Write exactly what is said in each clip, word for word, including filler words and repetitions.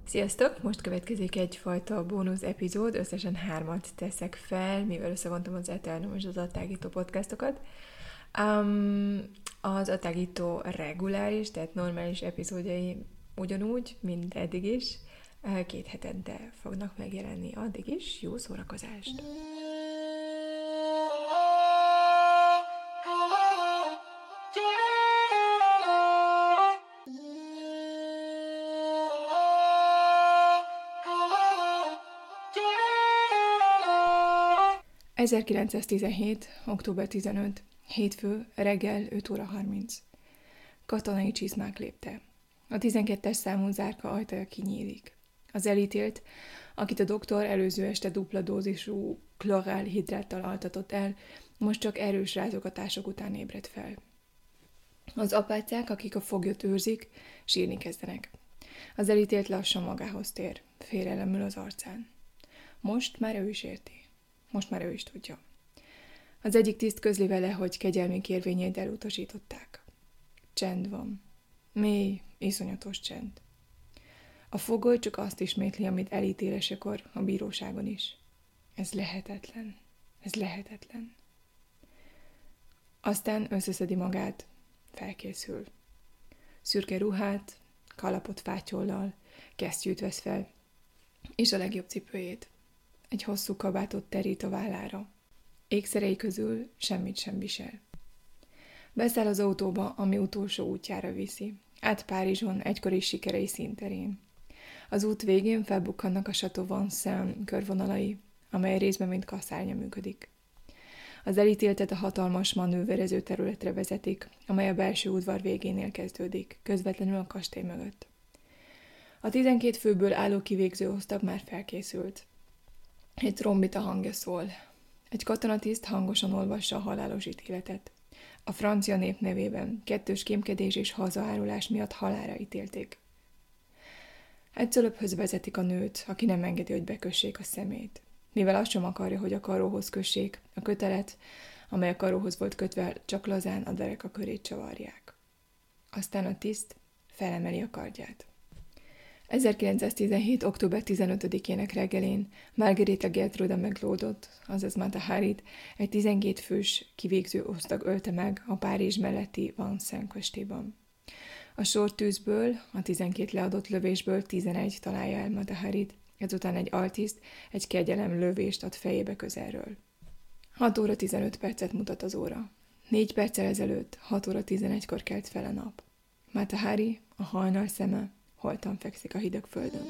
Sziasztok! Most következik egyfajta bónusz epizód, összesen hármat teszek fel, mivel összevontam az Eternum és az Atágító podcastokat. Um, az Atágító reguláris, tehát normális epizódjai ugyanúgy, mint eddig is, két hetente fognak megjelenni. Addig is jó szórakozást! ezerkilencszáztizenhét. október tizenötödike. Hétfő, reggel öt óra harminc. Katonai csizmák lépte. A tizenkettes számú zárka ajtaja kinyílik. Az elítélt, akit a doktor előző este dupla dózisú klorálhidráttal altatott el, most csak erős rázogatások után ébred fel. Az apácák, akik a foglyot őrzik, sírni kezdenek. Az elítélt lassan magához tér, félelemül az arcán. Most már ő is érti. Most már ő is tudja. Az egyik tiszt közli vele, hogy kegyelmi kérvényeit elutasították. Csend van. Mély, iszonyatos csend. A fogoly csak azt ismétli, amit elítélésekor a bíróságon is. Ez lehetetlen. Ez lehetetlen. Aztán összeszedi magát, felkészül. Szürke ruhát, kalapot fátyollal, kesztyűt vesz fel, és a legjobb cipőjét. Egy hosszú kabátot terít a vállára. Ékszerei közül semmit sem visel. Beszáll az autóba, ami utolsó útjára viszi. Át Párizson egykori sikerei színterén. Az út végén felbukkannak a Chateau Vincennes körvonalai, amely részben mint kaszárnya működik. Az elítéltet a hatalmas manőverező területre vezetik, amely a belső udvar végénél kezdődik, közvetlenül a kastély mögött. A tizenkét főből álló kivégző osztag már felkészült. Egy trombita hangja szól. Egy katonatiszt hangosan olvassa a halálos ítéletet. A francia nép nevében kettős kémkedés és hazaárulás miatt halálra ítélték. Egy cölöphöz vezetik a nőt, aki nem engedi, hogy bekössék a szemét. Mivel azt sem akarja, hogy a karóhoz kössék, a kötelet, amely a karóhoz volt kötve, csak lazán a dereka körét csavarják. Aztán a tiszt felemeli a kardját. ezerkilencszáztizenhét. október tizenötödikének reggelén Margarita Gertruda McLeodot, azaz Mata Harit, egy tizenkét fős kivégző osztag ölte meg a Párizs melletti Vincennes kastélyban. A sortűzből, a tizenkét leadott lövésből tizenegy találja el Mata Harit, ezután egy altiszt egy kegyelem lövést ad fejébe közelről. hat óra tizenöt percet mutat az óra. Négy perccel ezelőtt, hat óra tizenegykor kelt fel a nap. Mata Hari, a hajnal szeme, holtan fekszik a hideg földön.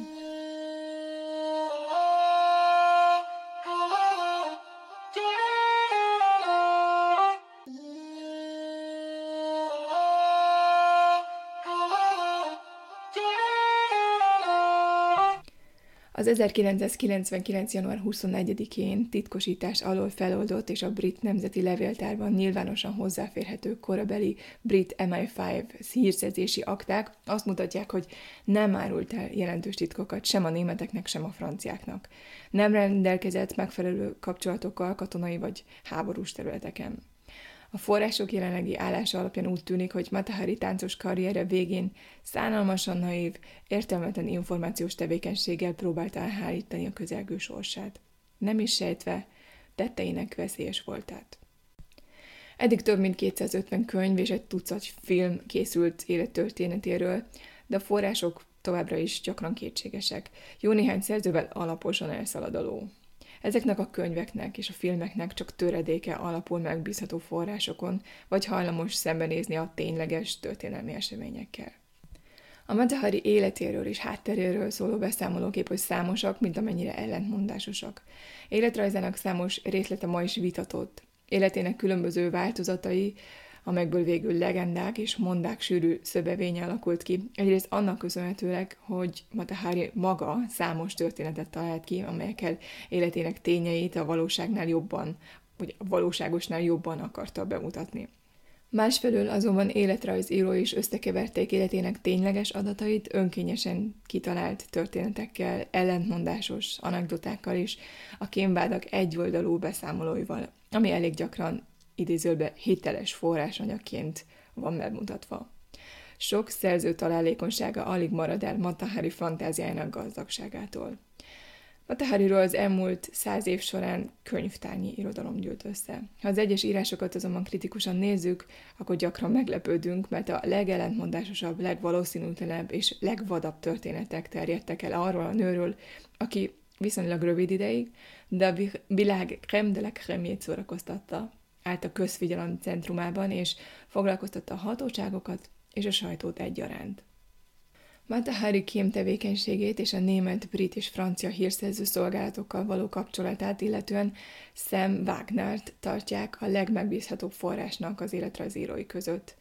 Az ezerkilencszázkilencvenkilenc. január huszonnegyedikén titkosítás alól feloldott és a brit nemzeti levéltárban nyilvánosan hozzáférhető korabeli brit em i öt hírszerzési akták azt mutatják, hogy nem árult el jelentős titkokat sem a németeknek, sem a franciáknak. Nem rendelkezett megfelelő kapcsolatokkal katonai vagy háborús területeken. A források jelenlegi állása alapján úgy tűnik, hogy Mata Hari táncos karrierje végén szánalmasan naív, értelmetlen információs tevékenységgel próbálta elhárítani a közelgő sorsát. Nem is sejtve, tetteinek veszélyes voltát. Eddig több mint kétszázötven könyv és egy tucat film készült élettörténetéről, de a források továbbra is gyakran kétségesek. Jó néhány szerzővel alaposan elszalad a ló. Ezeknek a könyveknek és a filmeknek csak töredéke alapul megbízható forrásokon, vagy hajlamos szembenézni a tényleges történelmi eseményekkel. A Mata Hari életéről és hátteréről szóló beszámolók hogy számosak, mint amennyire ellentmondásosak. Életrajzának számos részlete ma is vitatott. Életének különböző változatai, amelyekből végül legendák és mondák sűrű szövevénye alakult ki. Egyrészt annak köszönhetőleg, hogy Mata Hari maga számos történetet talált ki, amelyekkel életének tényeit a valóságnál jobban, vagy a valóságosnál jobban akarta bemutatni. Másfelől azonban életrajzíró is összekeverték életének tényleges adatait önkényesen kitalált történetekkel, ellentmondásos anekdotákkal és a kémvádak egyoldalú beszámolóival, ami elég gyakran idézőbe hiteles forrásanyagként van megmutatva. sok szerző találékonysága alig marad el Mata Hari fantáziájának gazdagságától. Mata Hariról az elmúlt száz év során könyvtárnyi irodalom gyűlt össze. Ha az egyes írásokat azonban kritikusan nézzük, akkor gyakran meglepődünk, mert a legellentmondásosabb, legvalószínűtlenebb és legvadabb történetek terjedtek el arról a nőről, aki viszonylag rövid ideig, de a világ crème de la crème-jét szórakoztatta, állt a közfigyelem centrumában, és foglalkoztatta a hatóságokat és a sajtót egyaránt. Mata Hari kémtevékenységét és a német, brit és francia hírszerző szolgálatokkal való kapcsolatát illetően Sam Wagnert tartják a legmegbízhatóbb forrásnak az életrajzírói között.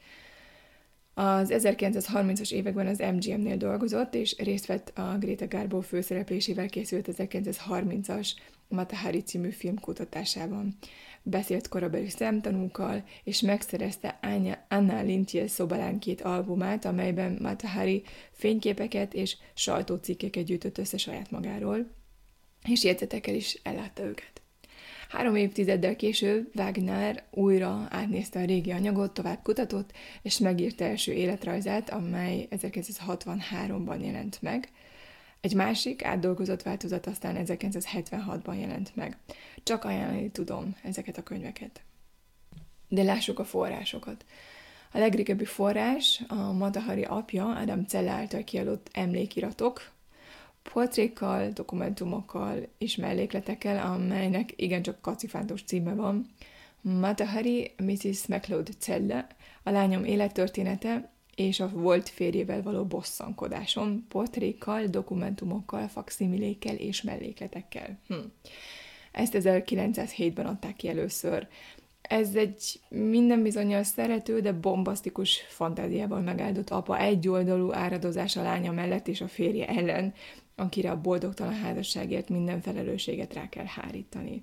Az ezerkilencszázharmincas években az em gé em-nél dolgozott, és részt vett a Greta Garbo főszereplésével készült ezerkilencszázharmincas Mata Hari című film kutatásában. Beszélt korabeli szemtanúkkal, és megszerezte Anna Lintje szobalánkét albumát, amelyben Mata Hari fényképeket és sajtócikkeket gyűjtött össze saját magáról, és jegyzetekkel is ellátta őket. Három évtizeddel később Wagner újra átnézte a régi anyagot, tovább kutatott, és megírta első életrajzát, amely ezerkilencszázhatvanháromban jelent meg. Egy másik, átdolgozott változat aztán ezerkilencszázhetvenhatban jelent meg. Csak ajánlani tudom ezeket a könyveket. De lássuk a forrásokat. A legrégebbi forrás a Mata Hari apja, Adam Celle által kiadott emlékiratok, portrékkal, dokumentumokkal és mellékletekkel, amelynek igencsak kacifántos címe van. Mata Hari, missziz MacLeod Celle, a lányom élettörténete és a volt férjével való bosszankodáson, portrékkal, dokumentumokkal, fakszimilékkel és mellékletekkel. Hm. Ezt ezerkilencszázhétben adták ki először. Ez egy minden bizonnyal szerető, de bombasztikus fantáziával megáldott apa egyoldalú áradozás a lánya mellett és a férje ellen, akire a boldogtalan házasságért minden felelősséget rá kell hárítani.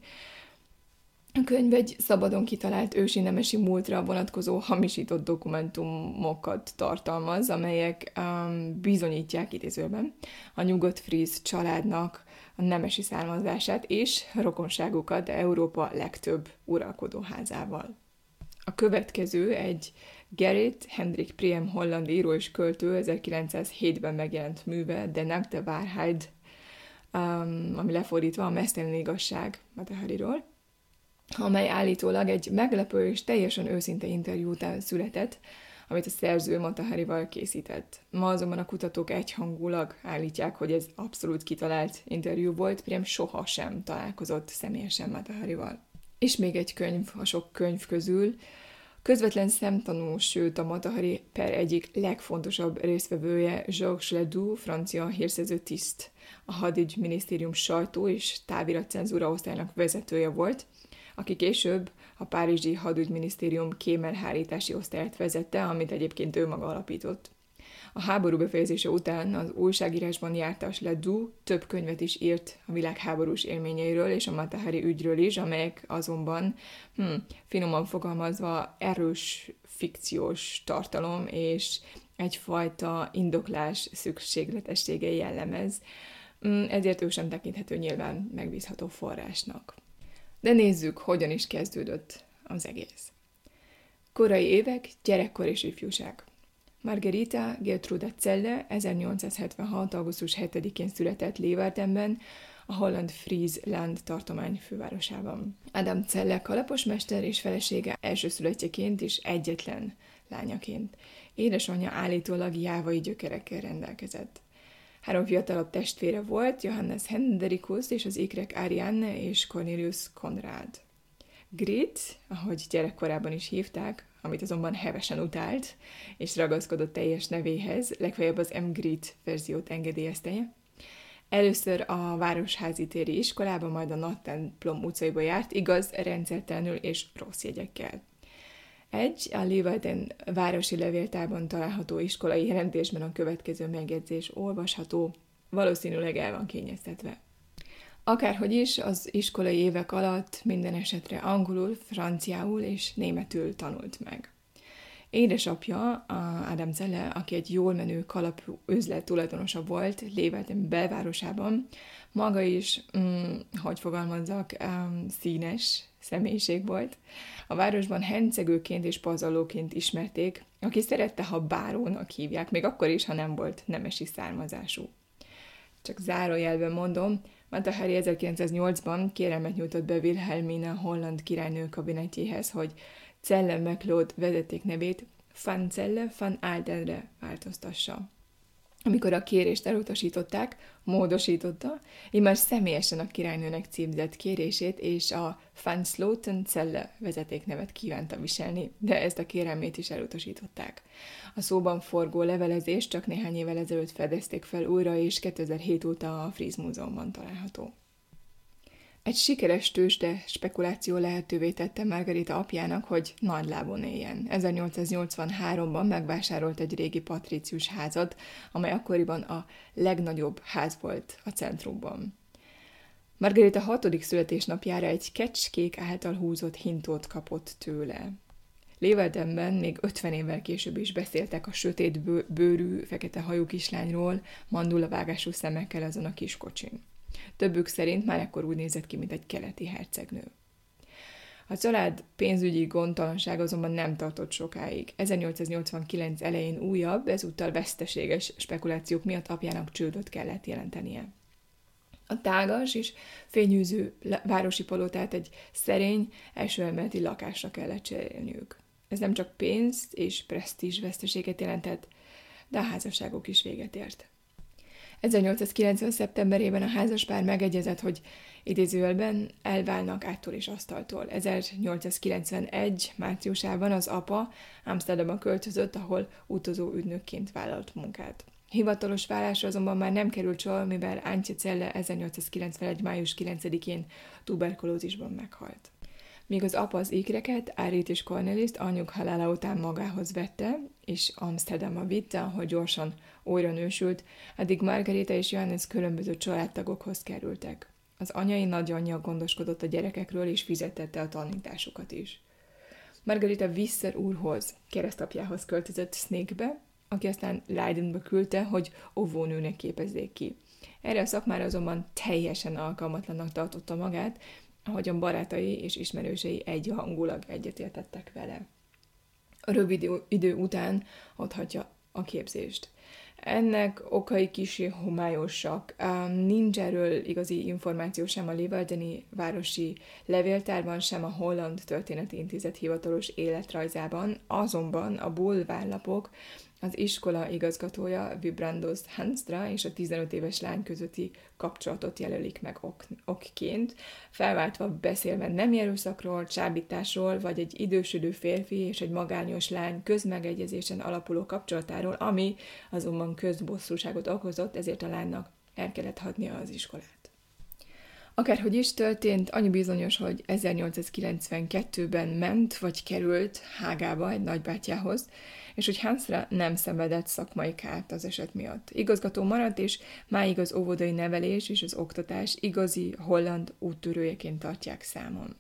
A könyv egy szabadon kitalált ősi nemesi múltra vonatkozó hamisított dokumentumokat tartalmaz, amelyek um, bizonyítják idézőben a nyugodt fríz családnak a nemesi származását és rokonságukat Európa legtöbb uralkodóházával. A következő egy Gerrit Hendrik Priem holland író és költő ezerkilencszázhétben megjelent műve, De Nackte Wahrheit, um, ami lefordítva a meztelen igazság Mata Hariról, amely állítólag egy meglepő és teljesen őszinte interjú után született, amit a szerző Mata Harival készített. Ma azonban a kutatók egyhangulag állítják, hogy ez abszolút kitalált interjú volt, Priem soha sem találkozott személyesen Mata Harival. És még egy könyv a sok könyv közül, közvetlen szemtanú, sőt a Mata Hari per egyik legfontosabb résztvevője Georges Ledoux, francia hírszerző tiszt, a hadügyminisztérium sajtó és táviratcenzúra osztálynak vezetője volt, aki később a párizsi hadügyminisztérium kémelhárítási osztályát vezette, amit egyébként ő maga alapított. A háború befejezése után az újságírásban jártas Ledoux több könyvet is írt a világháborús élményeiről és a Mata Hari ügyről is, amelyek azonban, hm, finoman fogalmazva, erős fikciós tartalom és egyfajta indoklás szükségletességei jellemez, ezért ő sem tekinthető nyilván megbízható forrásnak. De nézzük, hogyan is kezdődött az egész. Korai évek, gyerekkor és ifjúság. Margherita Gertruda Celle ezernyolcszázhetvenhat. augusztus hetedikén született Leeuwardenben, a holland Friesland tartomány fővárosában. Adam Celle kalaposmester és felesége elsőszülöttjeként és egyetlen lányaként. Édesanyja állítólag jávai gyökerekkel rendelkezett. Három fiatalabb testvére volt, Johannes Hendrikus és az ikrek Ariane és Cornelius Konrad. Grit, ahogy gyerekkorában is hívták, amit azonban hevesen utált, és ragaszkodott teljes nevéhez, legfeljebb az M. Grit verziót engedélyezte. Először a Városházi téri iskolába, majd a Nagy templom utcaiba járt, igaz, rendszertelenül és rossz jegyekkel. Egy a Leeuwarden városi levéltárban található iskolai jelentésben a következő megjegyzés olvasható, valószínűleg el van kényeztetve. Akárhogy is, az iskolai évek alatt minden esetre angolul, franciául és németül tanult meg. Édesapja, a Adam Zelle, aki egy jól menő kalap üzlet tulajdonosa volt Leeuwarden belvárosában, maga is, mm, hogy fogalmazzak, um, színes személyiség volt. A városban hencegőként és pazarlóként ismerték, aki szerette, ha bárónak hívják, még akkor is, ha nem volt nemesi származású. Csak zárójelben mondom, Mata Hari ezerkilencszáznyolcban kérelmet nyújtott be Wilhelmina holland királynő kabinetjéhez, hogy Zelle McLeod vezetéknevét Van Zelle van Aaldenre változtassa. Amikor a kérést elutasították, módosította, immár személyesen a királynőnek címzett kérését, és a Van Sloten Zelle vezetéknevet kívánta viselni, de ezt a kérelmét is elutasították. A szóban forgó levelezést csak néhány évvel ezelőtt fedezték fel újra, és kétezer-hét óta a Fries Múzeumban található. Egy sikeres tőzsde spekuláció lehetővé tette Margarita apjának, hogy nagy lábon éljen. ezernyolcszáznyolcvanháromban megvásárolt egy régi patricius házat, amely akkoriban a legnagyobb ház volt a centrumban. Margarita hatodik születésnapjára egy kecskék által húzott hintót kapott tőle. Leeuwardenben még ötven évvel később is beszéltek a sötét bőrű, fekete hajú kislányról, mandulavágású szemekkel azon a kis kocsin. Többük szerint már ekkor úgy nézett ki, mint egy keleti hercegnő. A család pénzügyi gondtalanság azonban nem tartott sokáig. ezernyolcszáznyolcvankilenc elején újabb, ezúttal veszteséges spekulációk miatt apjának csődöt kellett jelentenie. A tágas és fényűző városi palotát egy szerény, első emeleti lakásra kellett cserélniük. Ez nem csak pénzt és presztízs veszteséget jelentett, de a házasságok is véget ért. ezernyolcszázkilencven. szeptemberében a házaspár megegyezett, hogy idézőjelben elválnak áttól és asztaltól. ezernyolcszázkilencvenegy. márciusában az apa Amsterdamba költözött, ahol utazó ügynökként vállalt munkát. Hivatalos válásra azonban már nem került sor, mivel Antje Zelle ezernyolcszázkilencvenegy. május kilencedikén tuberkulózisban meghalt. Míg az apa az ikreket, Árit és Cornelist anyjuk halála után magához vette, és Amsterdamba vitte, ahol gyorsan újra nősült, addig Margarita és Johannes különböző családtagokhoz kerültek. Az anyai nagyanyja gondoskodott a gyerekekről, és fizetette a tanításukat is. Margarita Visser úrhoz, keresztapjához költözött Sneekbe, aki aztán Leidenbe küldte, hogy óvónőnek képezzék ki. Erre a szakmára azonban teljesen alkalmatlannak tartotta magát, ahogyan barátai és ismerősei egyhangulag egyetértettek vele. A rövid idő után otthagyja a képzést. Ennek okai kissé homályosak. Nincs erről igazi információ sem a leeuwardeni városi levéltárban, sem a Holland Történeti Intézet hivatalos életrajzában, azonban a bulvárlapok az iskola igazgatója Vibrandos Hanstra és a tizenöt éves lány közötti kapcsolatot jelölik meg ok- okként, felváltva beszélve nem erőszakról, csábításról, vagy egy idősödő férfi és egy magányos lány közmegegyezésen alapuló kapcsolatáról, ami azonban közbosszúságot okozott, ezért a lánynak el kellett hagynia az iskolát. Akárhogy is történt, annyi bizonyos, hogy ezernyolcszázkilencvenkettőben ment vagy került Hágába egy nagybátyjához, és hogy Hansra nem szenvedett szakmai kárt az eset miatt. Igazgató maradt, és máig az óvodai nevelés és az oktatás igazi holland úttörőjeként tartják számon.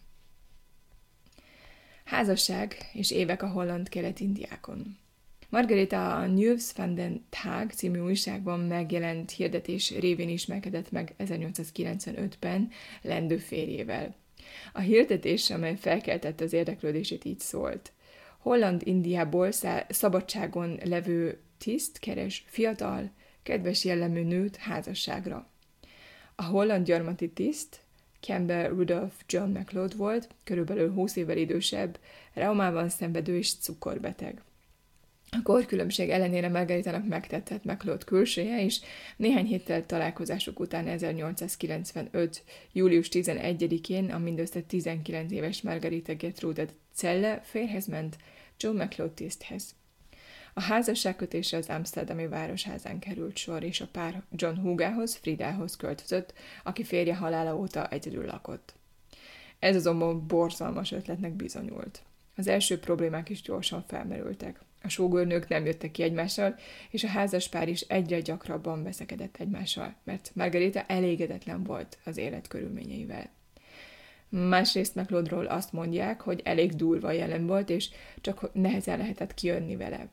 Házasság és évek a holland kelet-indiákon. Margarita a Nieuws van den Tag című újságban megjelent hirdetés révén ismerkedett meg ezernyolcszázkilencvenötben lendő férjével. A hirdetés, amely felkeltette az érdeklődését, így szólt. Holland-Indiából szabadságon levő tiszt keres fiatal, kedves jellemű nőt házasságra. A holland gyarmati tiszt Campbell Rudolph John McLeod volt, körülbelül húsz évvel idősebb, reumában szenvedő és cukorbeteg. A korkülönbség ellenére Margaritának megtetszett McLeod külsője, és néhány héttel találkozásuk után ezernyolcszázkilencvenöt. július tizenegyedikén a mindössze tizenkilenc éves Margarita Gertrude Zelle férjhez ment John McLeod tiszthez. A házasságkötésre az amszterdami városházán került sor, és a pár John húgához, Fridához költözött, aki férje halála óta egyedül lakott. Ez azonban borzalmas ötletnek bizonyult. Az első problémák is gyorsan felmerültek. A sógornők nem jöttek ki egymással, és a házaspár is egyre gyakrabban veszekedett egymással, mert Margarita elégedetlen volt az élet körülményeivel. Másrészt McLeodról azt mondják, hogy elég durva jelen volt, és csak nehezen lehetett kijönni vele.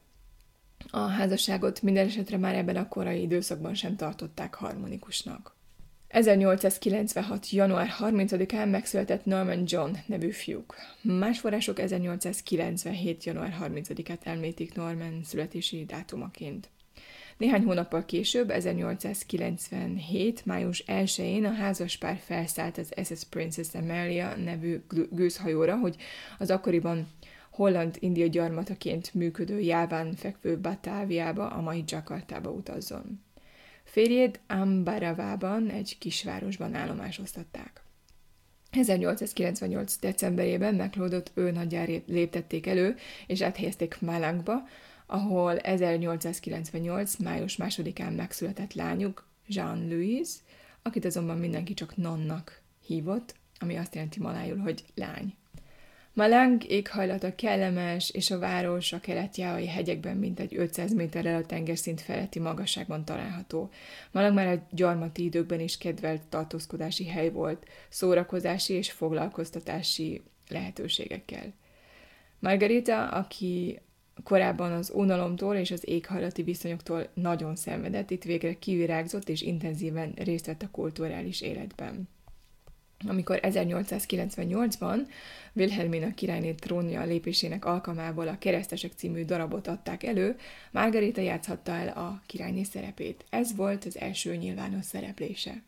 A házasságot minden esetre már ebben a korai időszakban sem tartották harmonikusnak. ezernyolcszázkilencvenhat. január harmincadikán megszületett Norman John nevű fiúk. Más források ezernyolcszázkilencvenhét. január harmincadikát említik Norman születési dátumaként. Néhány hónappal később, ezernyolcszázkilencvenhét. május elsején a házaspár felszállt az es es Princess Amalia nevű gőzhajóra, hogy az akkoriban holland-india gyarmataként működő Jáván fekvő Batáviába, a mai Jakartába utazzon. Férjét Ambaravában, egy kisvárosban állomásoztatták. ezernyolcszázkilencvennyolc. decemberében McLeodot ő nagyján léptették elő, és áthelyezték Malangba, ahol ezernyolcszázkilencvennyolc. május másodikán megszületett lányuk, Jean-Louise, akit azonban mindenki csak Nonnak hívott, ami azt jelenti malájul, hogy lány. Malang éghajlata kellemes, és a város a kelet-jávai hegyekben mintegy ötszáz méterrel a tengerszint feletti magasságban található. Malang már a gyarmati időkben is kedvelt tartózkodási hely volt, szórakozási és foglalkoztatási lehetőségekkel. Margarita, aki korábban az unalomtól és az éghajlati viszonyoktól nagyon szenvedett, itt végre kivirágzott és intenzíven részt vett a kulturális életben. Amikor ezernyolcszázkilencvennyolcban Wilhelmina királyné trónja lépésének alkalmából a Keresztesek című darabot adták elő, Margarita játszhatta el a királyné szerepét. Ez volt az első nyilvános szereplése.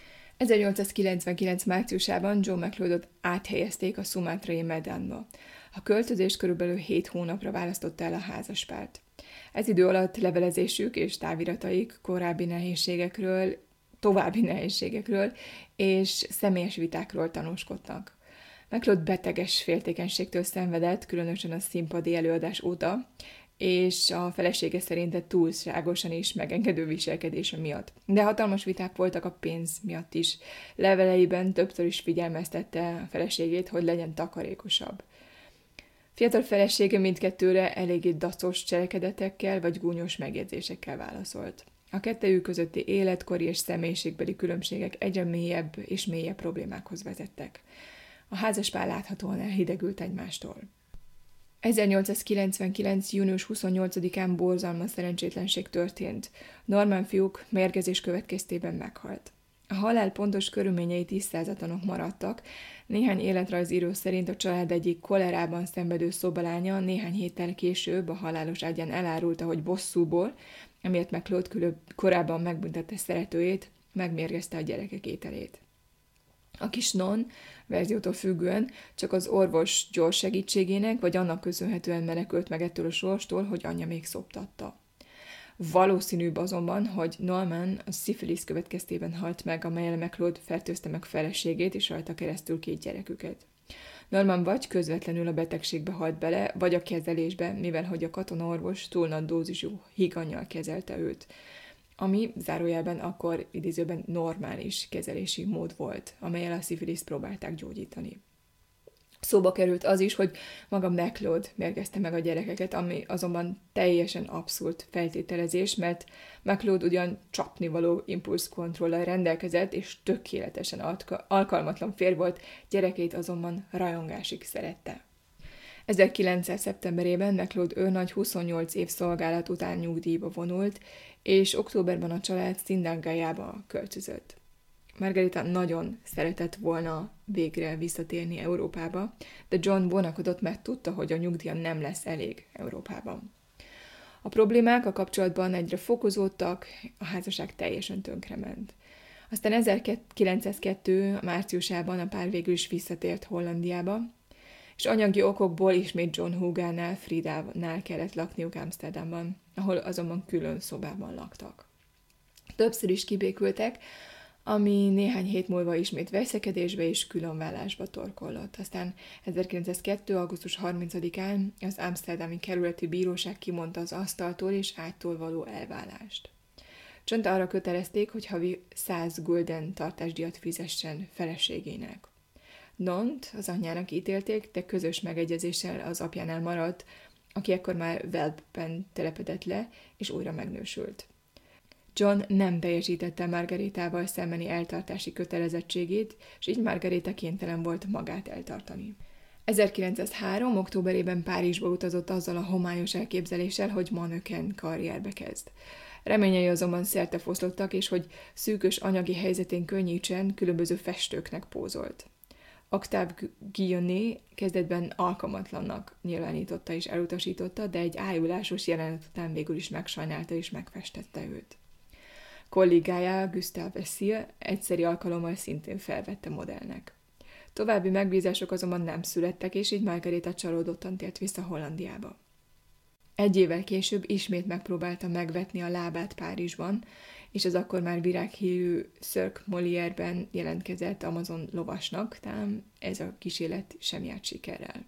ezernyolcszázkilencvenkilenc. márciusában John McLeodot áthelyezték a szumátrai Medanba. A költözés körülbelül hét hónapra választotta el a házaspárt. Ez idő alatt levelezésük és távirataik korábbi nehézségekről, további nehézségekről és személyes vitákról tanúskodtak. McLeod beteges féltékenységtől szenvedett, különösen a színpadi előadás óta, és a felesége szerinte túlságosan is megengedő viselkedése miatt. De hatalmas viták voltak a pénz miatt is. Leveleiben többször is figyelmeztette a feleségét, hogy legyen takarékosabb. Fiatal felesége mindkettőre eléggé dacos cselekedetekkel vagy gúnyos megjegyzésekkel válaszolt. A kettejük közötti életkori és személyiségbeli különbségek egyre mélyebb és mélyebb problémákhoz vezettek. A házaspár láthatóan elhidegült egymástól. ezernyolcszázkilencvenkilenc. június huszonnyolcadikán borzalmas szerencsétlenség történt. Norman fiúk mérgezés következtében meghalt. A halál pontos körülményei tisztázatlanok maradtak. Néhány életrajzíró szerint a család egyik kolerában szenvedő szobalánya néhány héttel később a halálos ágyán elárulta, hogy bosszúból, amiért McLeod korábban megbüntette szeretőjét, megmérgezte a gyerekek ételét. A kis non, verziótól függően, csak az orvos gyors segítségének, vagy annak köszönhetően menekült meg ettől a sorstól, hogy anyja még szoptatta. Valószínűbb azonban, hogy Norman a szifilisz következtében halt meg, amellyel McLeod fertőzte meg feleségét, és rajta keresztül két gyereküket. Norman vagy közvetlenül a betegségbe halt bele, vagy a kezelésbe, mivel hogy a katonaorvos túl nagy dózisú higanyjal kezelte őt, ami zárójelben akkor idézőben normális kezelési mód volt, amellyel a szifiliszt próbálták gyógyítani. Szóba került az is, hogy maga McLeod mérgezte meg a gyerekeket, ami azonban teljesen abszurd feltételezés, mert McLeod ugyan csapnivaló impulszkontrollal rendelkezett, és tökéletesen alkalmatlan férj volt, gyerekeit azonban rajongásig szerette. ezerkilencszáz. szeptemberében McLeod őrnagy huszonnyolc év szolgálat után nyugdíjba vonult, és októberben a család Szindángájába költözött. Margarita nagyon szeretett volna végre visszatérni Európába, de John vonakodott, mert tudta, hogy a nyugdíja nem lesz elég Európában. A problémák a kapcsolatban egyre fokozódtak, a házasság teljesen tönkrement. Aztán ezerkilencszázkettő. márciusában a pár végül is visszatért Hollandiába, és anyagi okokból ismét John húgánál, Fridánál kellett lakniuk Amsterdamban, ahol azonban külön szobában laktak. Többször is kibékültek, ami néhány hét múlva ismét veszekedésbe és különvállásba torkollott. Aztán ezerkilencszázkettő. augusztus harmincadikán az amszterdami kerületi bíróság kimondta az asztaltól és ágytól való elválást. Johnt arra kötelezték, hogy havi száz gulden tartásdíjat fizessen feleségének. Nont az anyjának ítélték, de közös megegyezéssel az apjánál maradt, aki ekkor már Velpben telepedett le, és újra megnősült. John nem teljesítette Margaritával szembeni eltartási kötelezettségét, és így Margarita kénytelen volt magát eltartani. ezerkilencszázhárom. októberében Párizsba utazott azzal a homályos elképzeléssel, hogy manöken karrierbe kezd. Reményei azonban szertefoszlottak, és hogy szűkös anyagi helyzetén könnyítsen, különböző festőknek pózolt. Octave Guillaume kezdetben alkalmatlannak nyilvánította és elutasította, de egy ájulásos jelenet után végül is megsajnálta és megfestette őt. Kollégája Gustave Essille egyszeri alkalommal szintén felvette modellnek. További megbízások azonban nem születtek, és így Margarita csalódottan tért vissza Hollandiába. Egy évvel később ismét megpróbálta megvetni a lábát Párizsban, és az akkor már virághírű Cirque Molière-ben jelentkezett Amazon lovasnak, tám ez a kísérlet sem járt sikerrel.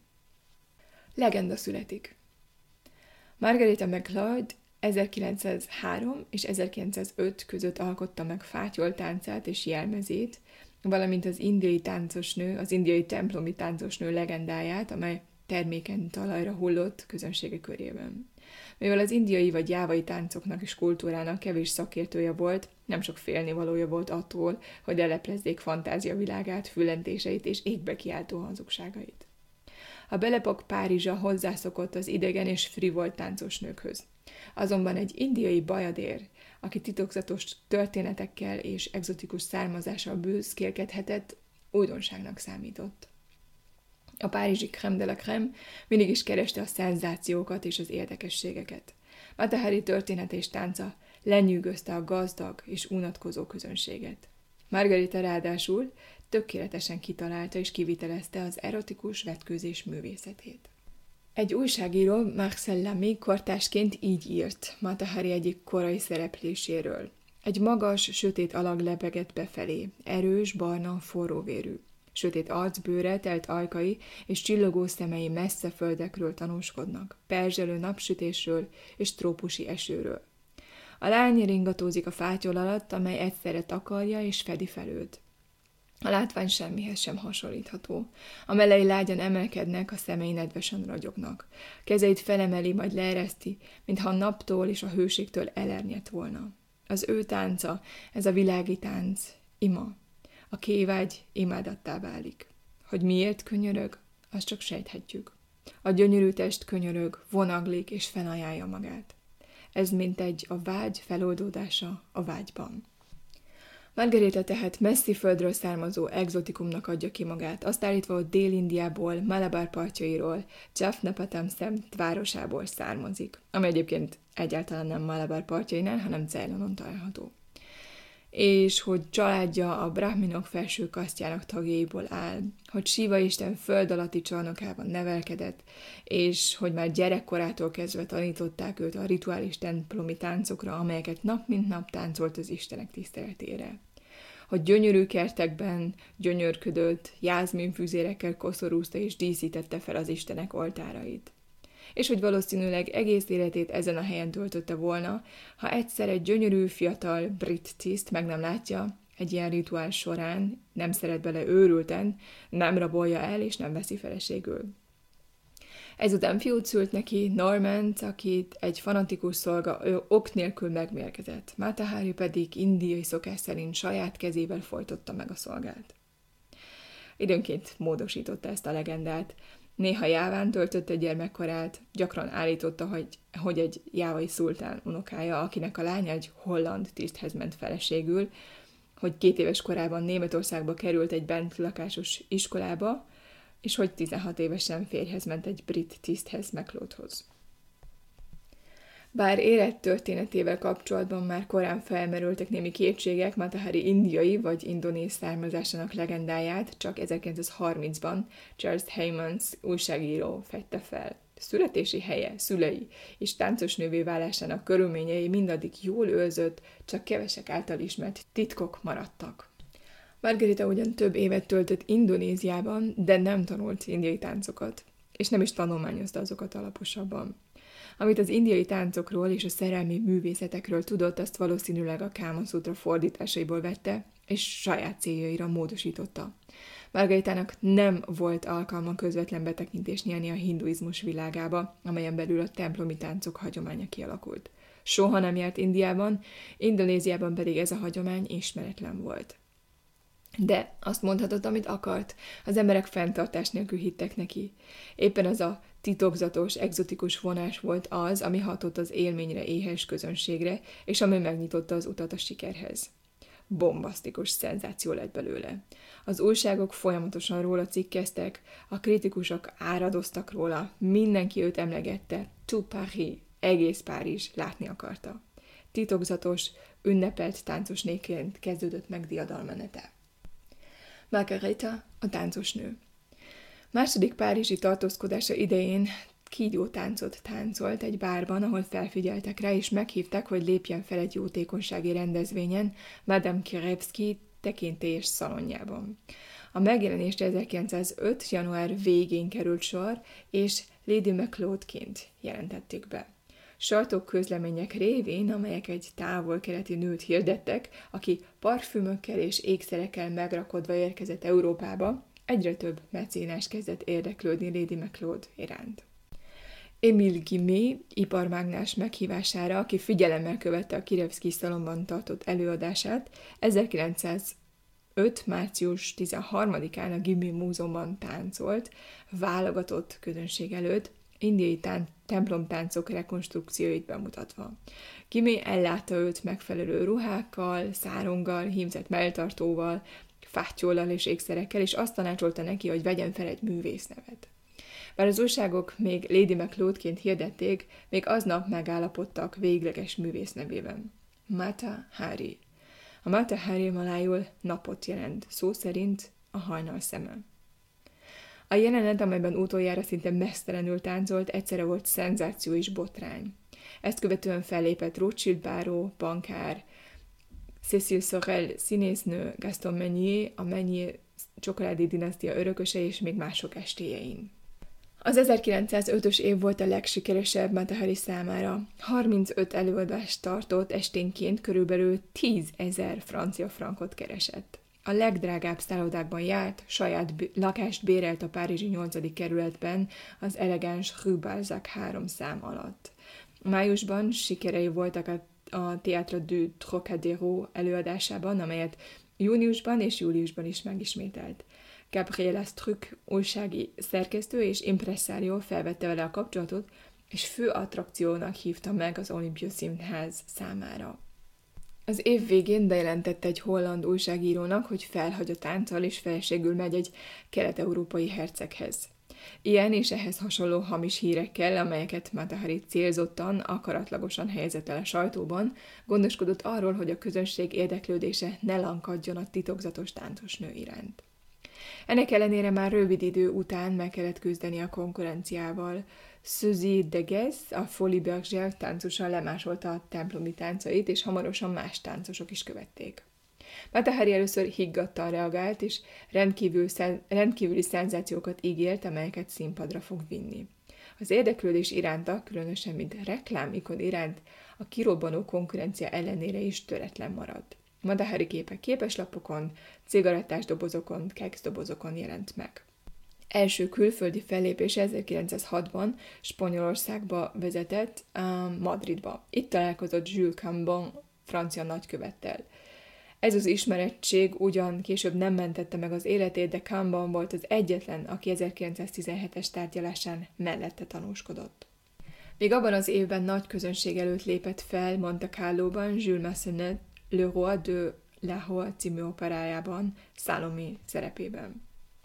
Legenda születik. Margarita MacLeod ezerkilencszázhárom és ezerkilencszázöt között alkotta meg fátyoltáncát és jelmezét, valamint az indiai táncosnő, az indiai templomi táncosnő legendáját, amely termékeny talajra hullott közönsége körében. Mivel az indiai vagy jávai táncoknak és kultúrának kevés szakértője volt, nem sok félnivalója volt attól, hogy leleplezzék fantázia világát, fülentéseit és égbe kiáltó hazugságait. A Belle-Époque Párizsa hozzászokott az idegen és frivol táncosnőkhöz. Azonban egy indiai bajadér, aki titokzatos történetekkel és egzotikus származással büszkélkedhetett, újdonságnak számított. A párizsi crème de la crème mindig is kereste a szenzációkat és az érdekességeket. Mata Hari története és tánca lenyűgözte a gazdag és unatkozó közönséget. Margarita ráadásul tökéletesen kitalálta és kivitelezte az erotikus vetkőzés művészetét. Egy újságíró Marcel Lamy kortársként így írt Mata Hari egyik korai szerepléséről. Egy magas, sötét alag lebegett befelé, erős, barna, forróvérű. Sötét arcbőre, telt ajkai és csillogó szemei messze földekről tanúskodnak, perzselő napsütésről és trópusi esőről. A lány ringatózik a fátyol alatt, amely egyszerre takarja és fedi fel őt. A látvány semmihez sem hasonlítható. A mellei lágyan emelkednek, a szemei nedvesen ragyognak. Kezeit felemeli, majd leereszti, mintha a naptól és a hőségtől elernyett volna. Az ő tánca, ez a világi tánc, ima. A kévágy imádattá válik. Hogy miért könyörög, azt csak sejthetjük. A gyönyörű test könyörög, vonaglik és felajánlja magát. Ez mintegy a vágy feloldódása a vágyban. Margarita tehát messzi földről származó egzotikumnak adja ki magát, azt állítva, hogy Dél-Indiából, Malabar partjairól, Jaffna-Patam városából származik, ami egyébként egyáltalán nem Malabar partjainál, hanem Ceylonon található. És hogy családja a brahminok felső kasztjának tagjaiból áll, hogy Siva Isten föld alatti csarnokában nevelkedett, és hogy már gyerekkorától kezdve tanították őt a rituális templomi táncokra, amelyeket nap mint nap táncolt az Istenek tiszteletére. Hogy gyönyörű kertekben gyönyörködött, jázminfűzérekkel koszorúzta és díszítette fel az Istenek oltárait. És hogy valószínűleg egész életét ezen a helyen töltötte volna, ha egyszer egy gyönyörű, fiatal brit tiszt meg nem látja, egy ilyen rituál során, nem szeret bele őrülten, nem rabolja el és nem veszi feleségül. Ezután fiút szült neki, Normant, akit egy fanatikus szolga ő ok nélkül megmérgezett. Mata Hari pedig indiai szokás szerint saját kezével folytotta meg a szolgát. Időnként módosította ezt a legendát. Néha jáván töltötte gyermekkorát, gyakran állította, hogy, hogy egy jávai szultán unokája, akinek a lánya egy holland tiszthez ment feleségül, hogy két éves korában Németországba került egy bentlakásos iskolába, és hogy tizenhat évesen férjhez ment egy brit tiszthez, MacLeodhoz. Bár élettörténetével kapcsolatban már korán felmerültek némi kétségek, Mata Hari indiai vagy indonéz származásának legendáját csak ezerkilencszázharmincban Charles Heymans újságíró fedte fel. Születési helye, szülei és táncosnővé válásának körülményei mindaddig jól őrzött, csak kevesek által ismert titkok maradtak. Margarita ugyan több évet töltött Indonéziában, de nem tanult indiai táncokat, és nem is tanulmányozta azokat alaposabban. Amit az indiai táncokról és a szerelmi művészetekről tudott, azt valószínűleg a Káma Szutra fordításaiból vette, és saját céljaira módosította. Margaritának nem volt alkalma közvetlen betekintést nyerni a hinduizmus világába, amelyen belül a templomi táncok hagyománya kialakult. soha nem járt Indiában, Indonéziában pedig ez a hagyomány ismeretlen volt. De azt mondhatott, amit akart, az emberek fenntartás nélkül hittek neki. Éppen az a titokzatos, egzotikus vonás volt az, ami hatott az élményre éhes közönségre, és ami megnyitotta az utat a sikerhez. Bombasztikus szenzáció lett belőle. Az újságok folyamatosan róla cikkeztek, a kritikusok áradoztak róla, mindenki őt emlegette, tout Paris, egész Párizs látni akarta. Titokzatos, ünnepelt táncosnéként kezdődött meg diadalmenete. Margareta, a táncosnő. Második párizsi tartózkodása idején kígyó táncot táncolt egy bárban, ahol felfigyeltek rá, és meghívták, hogy lépjen fel egy jótékonysági rendezvényen Madame Kirevski tekintélyes szalonjában. A megjelenésre ezerkilencszázöt. január végén került sor, és Lady MacLeodként jelentették be. Sajtóközlemények révén, amelyek egy távol-keleti nőt hirdettek, aki parfümökkel és ékszerekkel megrakodva érkezett Európába, egyre több mecénás kezdett érdeklődni Lady MacLeod iránt. Émile Guimé, iparmágnás meghívására, aki figyelemmel követte a Kirevski szalonban tartott előadását, ezerkilencszázöt. március tizenharmadikán a Guimé múzeumban táncolt, válogatott közönség előtt, indiai tán- templomtáncok rekonstrukcióit bemutatva. Guimé ellátta őt megfelelő ruhákkal, száronggal, hímzett melltartóval, fátyollal és ékszerekkel, és azt tanácsolta neki, hogy vegyen fel egy művésznevet. Bár az újságok még Lady MacLeodként hirdették, még aznap megállapodtak végleges művésznevében. Mata Hari. A Mata Hari malájul napot jelent, szó szerint a hajnal szeme. A jelenet, amelyben utoljára szinte mesztelenül táncolt, egyszerre volt szenzáció és botrány. Ezt követően fellépett Rothschild báró, bankár, Cécile Sorel színésznő, Gaston Meunier, a Meunier csokoládé dinasztia örököse és még mások estéjein. Az ezerkilencszázötös év volt a legsikeresebb Mata Hari számára. harmincöt előadást tartott, esténként körülbelül tízezer francia frankot keresett. A legdrágább szállodákban járt, saját b- lakást bérelt a párizsi nyolcadik kerületben, az elegáns Rue Balzac három szám alatt. Májusban sikerei voltak a, a Théâtre du Trocadéro előadásában, amelyet júniusban és júliusban is megismételt. Gabriela Struck újsági szerkesztő és impresszárió felvette vele a kapcsolatot, és fő attrakciónak hívta meg az Olympia Színház számára. Az év végén bejelentette egy holland újságírónak, hogy felhagy a tánccal és feleségül megy egy kelet-európai herceghez. Ilyen és ehhez hasonló hamis hírekkel, amelyeket Mata Hari célzottan, akaratlagosan helyezett el a sajtóban, gondoskodott arról, hogy a közönség érdeklődése ne lankadjon a titokzatos táncosnő iránt. Ennek ellenére már rövid idő után meg kellett küzdeni a konkurenciával. Suzy Degues, a Folie Bergère táncosa lemásolta a templomi táncait, és hamarosan más táncosok is követték. Mata Hari először higgadtan reagált, és rendkívül szen- rendkívüli szenzációkat ígért, amelyeket színpadra fog vinni. Az érdeklődés iránta, különösen mint reklámikon iránt, a kirobbanó konkurencia ellenére is töretlen maradt. Mata Hari képe képeslapokon, cigarettás dobozokon, kekszdobozokon jelent meg. Első külföldi fellépése ezerkilencszázhatban Spanyolországba vezetett, Madridba. Itt találkozott Jules Cambon francia nagykövettel. Ez az ismerettség ugyan később nem mentette meg az életét, de Cambon volt az egyetlen, aki ezerkilencszáztizenhetes tárgyalásán mellette tanúskodott. Még abban az évben nagy közönség előtt lépett fel Monte Carlóban Jules Massenet Le Roi de Lahore című operájában, Salomé szerepében.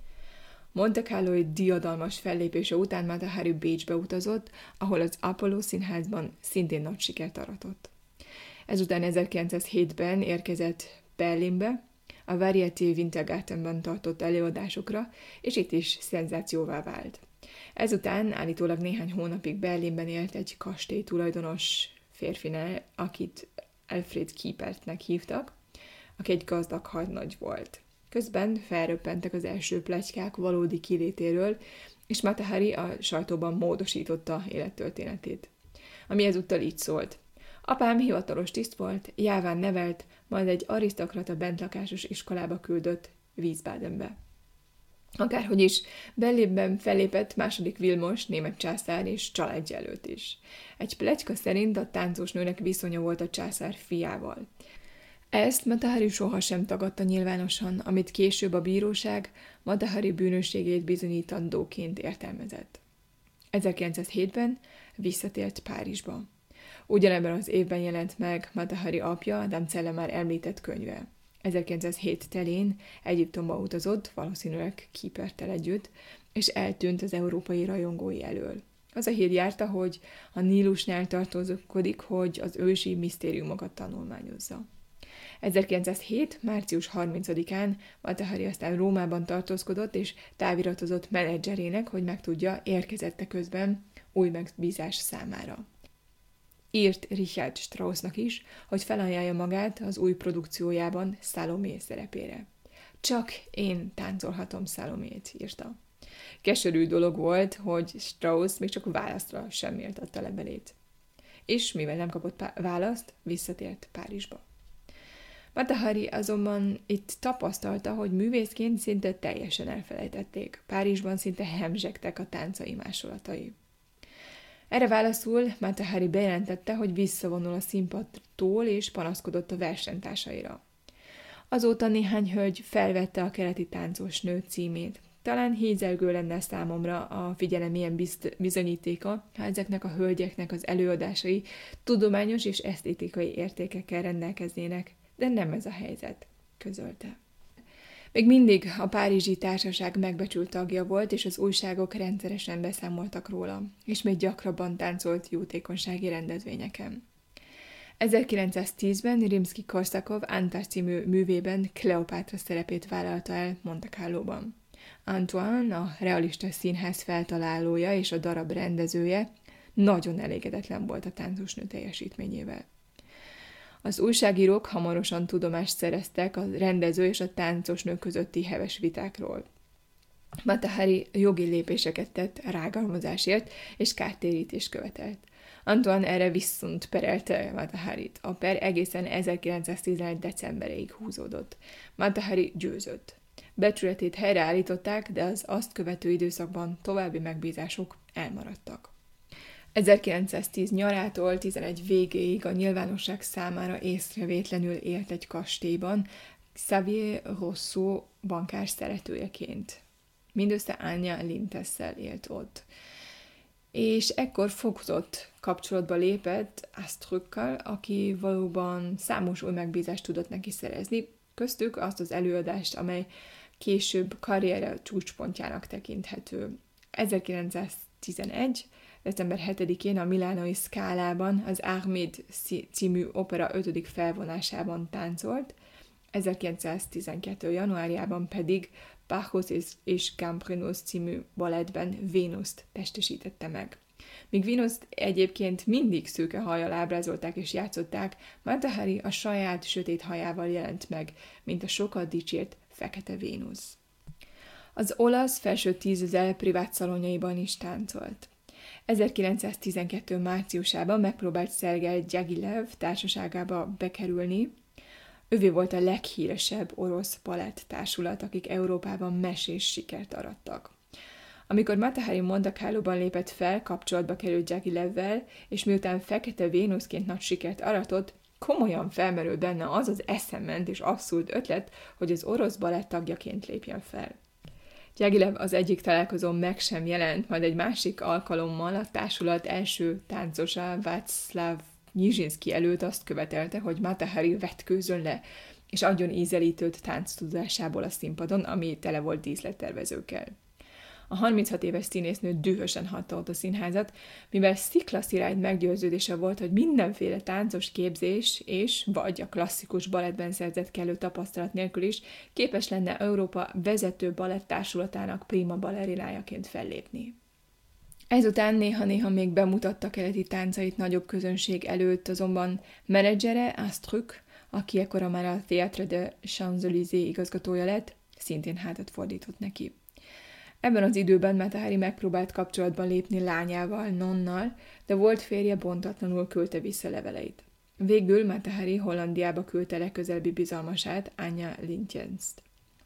Monte Carlói diadalmas fellépése után Mata Hari Bécsbe utazott, ahol az Apollo színházban szintén nagy sikert aratott. Ezután ezerkilencszázhétben érkezett Berlinbe, a Varieté Wintergartenben tartott előadásokra, és itt is szenzációvá vált. Ezután állítólag néhány hónapig Berlinben élt egy kastély tulajdonos férfinál, akit Alfred Kiepertnek hívtak, aki egy gazdag hadnagy volt. Közben felröppentek az első pletykák valódi kilétéről, és Mata Hari a sajtóban módosította élettörténetét. Ami ezúttal így szólt. Apám hivatalos tiszt volt, jáván nevelt, majd egy arisztokrata bentlakásos iskolába küldött Wiesbadenbe. Akárhogy is, Berlinben fellépett második Vilmos, német császár és családja előtt is. Egy pletyka szerint a táncos nőnek viszonya volt a császár fiával. Ezt Mata Hari sohasem tagadta nyilvánosan, amit később a bíróság Mata Hari bűnösségét bizonyítandóként értelmezett. ezerkilencszázhétben visszatért Párizsba. Ugyanebben az évben jelent meg Mata Hari apja, Adam Celle már említett könyve. ezerkilencszázhét telén Egyiptomba utazott, valószínűleg Kiepertel együtt, és eltűnt az európai rajongói elől. Az a hír járta, hogy a Nílusnál tartózkodik, hogy az ősi misztériumokat tanulmányozza. ezerkilencszázhét. március harmincadikán Mata Hari aztán Rómában tartózkodott, és táviratozott menedzserének, hogy megtudja, érkezette közben új megbízás számára. Írt Richard Straussnak is, hogy felajánlja magát az új produkciójában Salomé szerepére. Csak én táncolhatom Salomét, írta. Keserű dolog volt, hogy Strauss még csak választra sem méltatta levelét. És mivel nem kapott választ, visszatért Párizsba. Mata Hari azonban itt tapasztalta, hogy művészként szinte teljesen elfelejtették. Párizsban szinte hemzsegtek a táncai másolatai. Erre válaszul Mata Hari bejelentette, hogy visszavonul a színpadtól, és panaszkodott a versenytársaira. Azóta néhány hölgy felvette a keleti táncos nő címét. Talán hízelgő lenne számomra a figyelem ilyen bizonyítéka, ha ezeknek a hölgyeknek az előadásai tudományos és esztétikai értékekkel rendelkeznének, de nem ez a helyzet, közölte. Még mindig a párizsi társaság megbecsült tagja volt, és az újságok rendszeresen beszámoltak róla, és még gyakrabban táncolt jótékonysági rendezvényeken. ezerkilencszáztízben Rimszky-Korsakov Antar című művében Kleopátra szerepét vállalta el Monte Carlóban. Antoine, a realista színház feltalálója és a darab rendezője, nagyon elégedetlen volt a táncosnő teljesítményével. Az újságírók hamarosan tudomást szereztek a rendező és a táncosnő közötti heves vitákról. Mata Hari jogi lépéseket tett rágalmazásért, és kártérítést követelt. Antoine erre viszont perelte Mata Harit. A per egészen ezerkilencszáztizenegy decemberéig húzódott. Mata Hari győzött. Becsületét helyreállították, de az azt követő időszakban további megbízások elmaradtak. ezerkilencszáztíz nyarától tizenegy végéig a nyilvánosság számára észrevétlenül élt egy kastélyban, Xavier Rousseau bankár szeretőjeként. Mindössze Anya Lintesszel élt ott. És ekkor fokozott kapcsolatba lépett Astrukkal, aki valóban számos új megbízást tudott neki szerezni, köztük azt az előadást, amely később karriere csúcspontjának tekinthető. ezerkilencszáztizenegy december hetedikén a milánói Scalában az Armide című opera ötödik felvonásában táncolt, ezerkilencszáztizenkettő januárjában pedig Bacchus és Gambrinus című balettben Vénuszt testesítette meg. Míg Vénuszt egyébként mindig szőke hajjal ábrázolták és játszották, Mata Hari a saját sötét hajával jelent meg, mint a sokat dicsért Fekete Vénusz. Az olasz felső tízezer privát szalonjaiban is táncolt. ezerkilencszáztizenkettő márciusában megpróbált Szergej Gyagilev társaságába bekerülni. Ővé volt a leghíresebb orosz balett társulat, akik Európában mesés sikert arattak. Amikor Mata Hari Monte Carlóban lépett fel, kapcsolatba került Gyagilevvel, és miután Fekete Vénuszként nagy sikert aratott, komolyan felmerült benne az az eszement és abszurd ötlet, hogy az orosz balett tagjaként lépjen fel. Gyagilev az egyik találkozón meg sem jelent, majd egy másik alkalommal a társulat első táncosa Václav Nyizsinszky előtt azt követelte, hogy Mata Hari vetkőzön le, és adjon ízelítőt tánctudásából a színpadon, ami tele volt díszlettervezőkkel. A harminchat éves színésznő dühösen hagyta ott a színházat, mivel sziklaszirályd meggyőződése volt, hogy mindenféle táncos képzés és vagy a klasszikus balettben szerzett kellő tapasztalat nélkül is képes lenne Európa vezető balettársulatának prima ballerinájaként fellépni. Ezután néha-néha még bemutatta keleti táncait nagyobb közönség előtt, azonban menedzsere, Astruc, aki ekkora már a Théâtre de Champs-Élysées igazgatója lett, szintén hátat fordított neki. Ebben az időben Mata Hari megpróbált kapcsolatban lépni lányával, Nonnal, de volt férje bontatlanul küldte vissza leveleit. Végül Mata Hari Hollandiába küldte legközelebbi bizalmasát, Anya Lintjenst.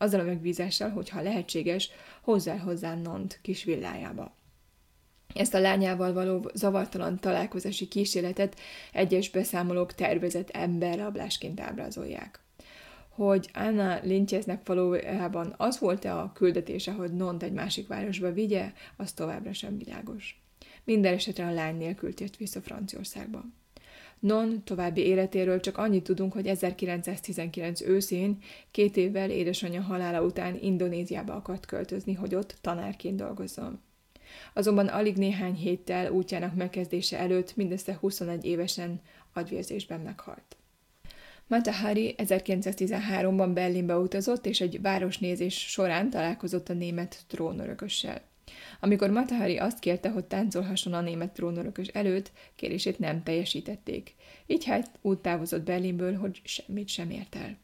azzal a megbízással, hogy ha lehetséges, hozzá el hozzá Nont kis villájába. Ezt a lányával való zavartalan találkozási kísérletet egyes beszámolók tervezett emberrablásként ábrázolják. Hogy Anna Lintjesnek valójában az volt-e a küldetése, hogy Nont egy másik városba vigye, az továbbra sem világos. Minden esetre a lány nélkül tért vissza Franciaországba. Non további életéről csak annyit tudunk, hogy ezerkilencszáztizenkilenc őszén, két évvel édesanyja halála után Indonéziába akart költözni, hogy ott tanárként dolgozzon. Azonban alig néhány héttel útjának megkezdése előtt mindössze huszonegy évesen agyvérzésben meghalt. Mata Hari ezerkilencszáztizenháromban Berlinbe utazott, és egy városnézés során találkozott a német trónörökössel. Amikor Mata Hari azt kérte, hogy táncolhasson a német trónörökös előtt, kérését nem teljesítették. Így hát úgy távozott Berlinből, hogy semmit sem ért el.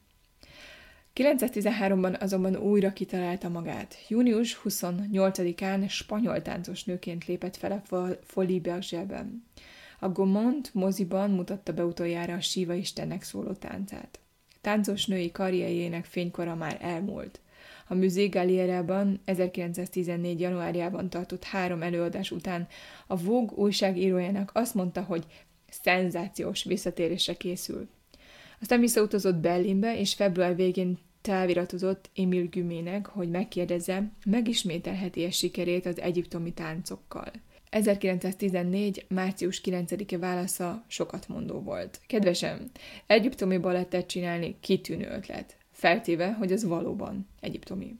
kilencszáztizenháromban azonban újra kitalálta magát. június huszonnyolcadikán spanyol táncosnőként lépett fel a Folie Bergère-ben. A Gaumont moziban mutatta be utoljára a Siva istennek szóló táncát. Táncosnői karrierjének fénykora már elmúlt. A Musée Galliera-ban ezerkilencszáztizennégy. januárjában tartott három előadás után a Vogue újságírójának azt mondta, hogy szenzációs visszatérésre készül. Aztán visszautazott Berlinbe, és február végén táviratozott Émile Gumének, hogy megkérdezze, megismételheti-e sikerét az egyiptomi táncokkal. ezerkilencszáztizennégy. március kilencedike válasza sokat mondó volt. Kedvesem, egyiptomi balettet csinálni kitűnő ötlet, feltéve, hogy az valóban egyiptomi.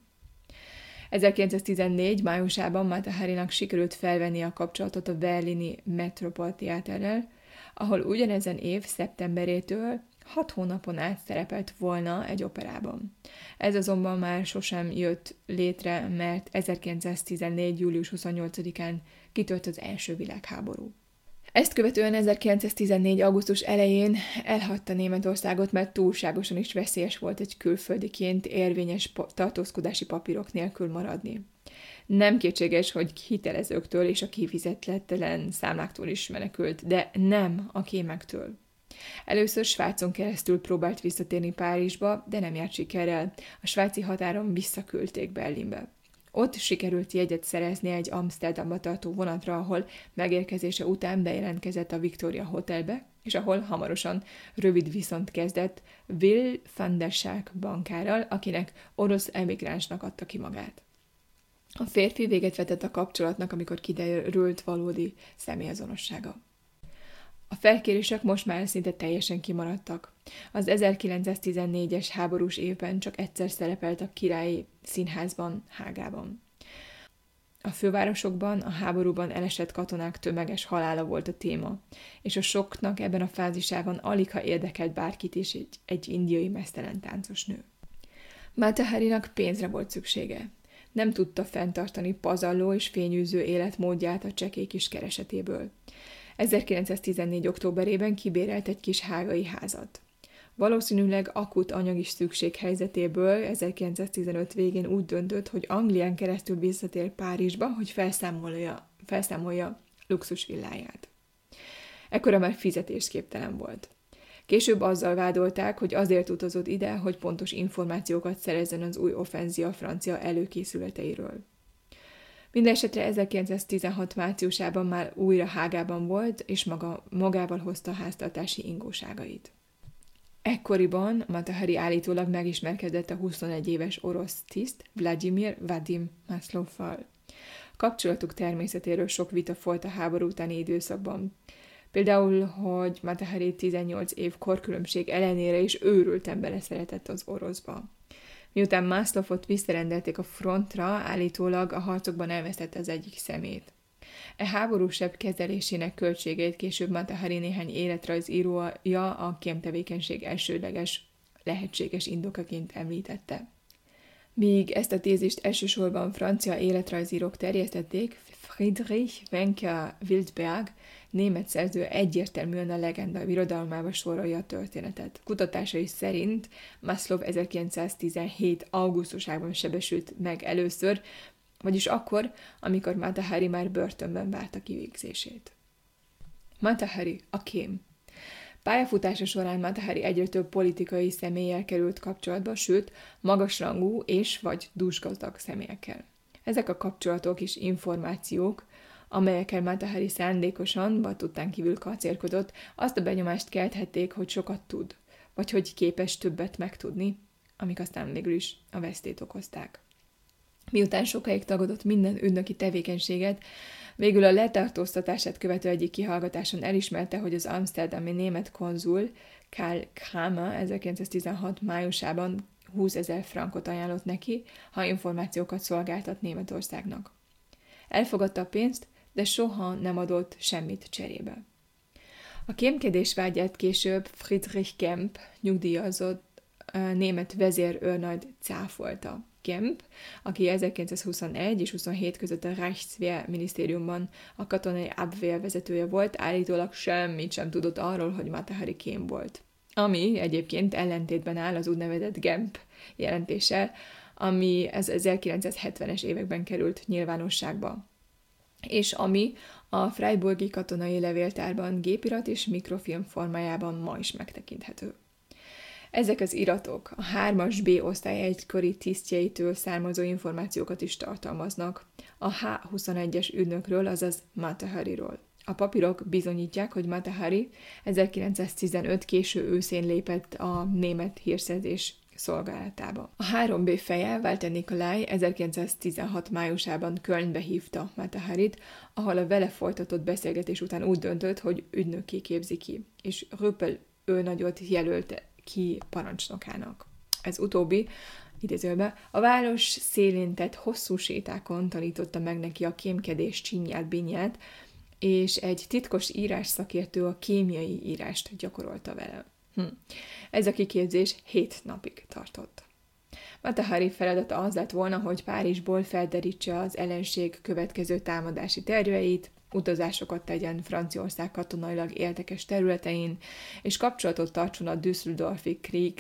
ezerkilencszáztizennégy. májusában Mata Harinak sikerült felvenni a kapcsolatot a berlini Metropoltheaterrel, ahol ugyanezen év szeptemberétől hat hónapon át szerepelt volna egy operában. Ez azonban már sosem jött létre, mert ezerkilencszáztizennégy. július huszonnyolcadikán kitört az első világháború. Ezt követően ezerkilencszáztizennégy. augusztus elején elhagyta Németországot, mert túlságosan is veszélyes volt egy külföldiként érvényes tartózkodási papírok nélkül maradni. Nem kétséges, hogy hitelezőktől és a kifizetetlen számláktól is menekült, de nem a kémektől. Először Svájcon keresztül próbált visszatérni Párizsba, de nem járt sikerrel. A svájci határon visszaküldték Berlinbe. Ott sikerült jegyet szerezni egy Amsterdamba tartó vonatra, ahol megérkezése után bejelentkezett a Victoria Hotelbe, és ahol hamarosan rövid viszont kezdett Will van der Schaak bankárral, akinek orosz emigránsnak adta ki magát. A férfi véget vetett a kapcsolatnak, amikor kiderült valódi személyazonossága. A felkérések most már szinte teljesen kimaradtak. Az ezerkilencszáztizennégyes háborús évben csak egyszer szerepelt a Királyi Színházban, Hágában. A fővárosokban a háborúban elesett katonák tömeges halála volt a téma, és a soknak ebben a fázisában aligha érdekelt bárkit is egy, egy indiai meztelen táncosnő. Mata Harinak pénzre volt szüksége. Nem tudta fenntartani pazarló és fényűző életmódját a csekély kis keresetéből. ezerkilencszáztizennégy. októberében kibérelt egy kis hágai házat. Valószínűleg akut anyagi szükség helyzetéből ezerkilencszáztizenöt végén úgy döntött, hogy Anglián keresztül visszatér Párizsba, hogy felszámolja, felszámolja luxus villáját. Ekkora már fizetésképtelen volt. Később azzal vádolták, hogy azért utazott ide, hogy pontos információkat szerezzen az új offenzia francia előkészületeiről. Mindenesetre ezerkilencszáztizenhat. márciusában már újra Hágában volt, és maga, magával hozta a háztartási ingóságait. Ekkoriban Mata Hari állítólag megismerkedett a huszonegy éves orosz tiszt Vladimir Vadim Maslovval. Kapcsolatuk természetéről sok vita folyt a háború utáni időszakban. Például, hogy Mata Hari tizennyolc év korkülönbség ellenére is őrülten beleszeretett az oroszba. Miután Maslovot visszarendelték a frontra, állítólag a harcokban elvesztette az egyik szemét. E háborúsebb kezelésének költségeit később Mata Hari néhány életrajzírója a kémtevékenység elsődleges lehetséges indokaként említette. Míg ezt a tézist elsősorban francia életrajzírók terjesztették, Friedrich Wencker Wildberg, német szerző egyértelműen a legenda birodalmába sorolja a történetet. Kutatásai szerint Maslov ezerkilencszáztizenhét. augusztusában sebesült meg először, vagyis akkor, amikor Mata Hari már börtönben várta kivégzését. Mata Hari, a kém. Pályafutása során Mata Hari egyre több politikai személlyel került kapcsolatba, sőt, magasrangú és vagy dúsgazdag személyekkel. Ezek a kapcsolatok és információk, amelyekkel Mata Hari szándékosan, vagy tudtán kívül kacérkodott, azt a benyomást kelthették, hogy sokat tud, vagy hogy képes többet megtudni, amik aztán végül is a vesztét okozták. Miután sokáig tagadott minden ügynöki tevékenységet, végül a letartóztatását követő egyik kihallgatáson elismerte, hogy az amszterdami német konzul Karl Kramer ezerkilencszáztizenhat májusában húszezer frankot ajánlott neki, ha információkat szolgáltat Németországnak. Elfogadta a pénzt, de soha nem adott semmit cserébe. A kémkedés vágyát később Friedrich Kemp nyugdíjazott német vezérőrnagy cáfolta. Kemp, aki ezerkilencszázhuszonegy és huszonhét között a Reichswehr minisztériumban a katonai Abwehr vezetője volt, állítólag semmit sem tudott arról, hogy Mata Hari kém volt. Ami egyébként ellentétben áll az úgynevezett Gemp jelentéssel, ami az ezerkilencszázhetvenes években került nyilvánosságba, és ami a Freiburgi katonai levéltárban gépirat és mikrofilm formájában ma is megtekinthető. Ezek az iratok a hármas B osztály egykori tisztjeitől származó információkat is tartalmaznak, a H huszonegyes ügynökről, azaz Mata Hariról. A papírok bizonyítják, hogy Mata Hari ezerkilencszáztizenöt késő őszén lépett a német hírszerzés szolgálatába. A három B feje, Walter Nikolai ezerkilencszáztizenhat májusában Kölnbe hívta Mata Harit, ahol a vele folytatott beszélgetés után úgy döntött, hogy ügynökké képzi ki, és Röppel őrnagyot jelölt ki parancsnokának. Ez utóbbi, idézőben, a város szélén tett hosszú sétákon tanította meg neki a kémkedés csinyát, binyát, és egy titkos írásszakértő a kémiai írást gyakorolta vele. Hm. Ez a kiképzés hét napig tartott. Mata Hari feladata az lett volna, hogy Párizsból felderítse az ellenség következő támadási terveit, utazásokat tegyen Franciaország katonailag éltekes területein, és kapcsolatot tartson a Düsseldorfi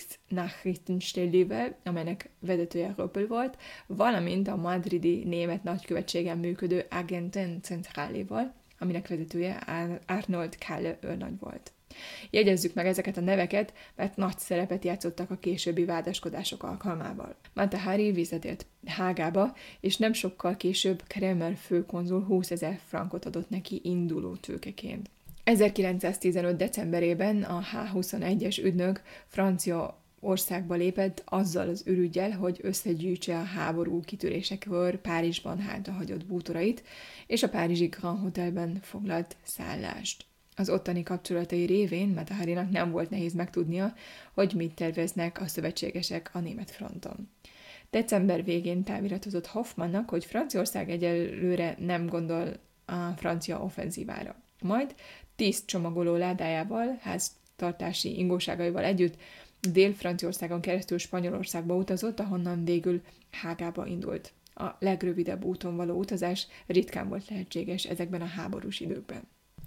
Kriegsnachrichtenstellével, amelynek vezetője Röppel volt, valamint a madridi német nagykövetségen működő Agentenzentraléval, aminek vezetője Arnold Kalle őrnagy volt. Jegyezzük meg ezeket a neveket, mert nagy szerepet játszottak a későbbi vádaskodások alkalmával. Mata Hari visszatért Hágába, és nem sokkal később Kremer főkonzul húszezer frankot adott neki induló tőkeként. ezerkilencszáztizenöt decemberében a H huszonegyes ügynök Francia országba lépett azzal az ürüggyel, hogy összegyűjtse a háború kitörésekor Párizsban hátrahagyott bútorait, és a párizsi Grand Hotelben foglalt szállást. Az ottani kapcsolatai révén Mata Harinak nem volt nehéz megtudnia, hogy mit terveznek a szövetségesek a német fronton. December végén táviratozott Hoffmannnak, hogy Franciaország egyelőre nem gondol a francia offenzívára. Majd tíz csomagoló ládájával, háztartási ingóságaival együtt Dél-Franciaországon keresztül Spanyolországba utazott, ahonnan végül Hágába indult. A legrövidebb úton való utazás ritkán volt lehetséges ezekben a háborús időkben.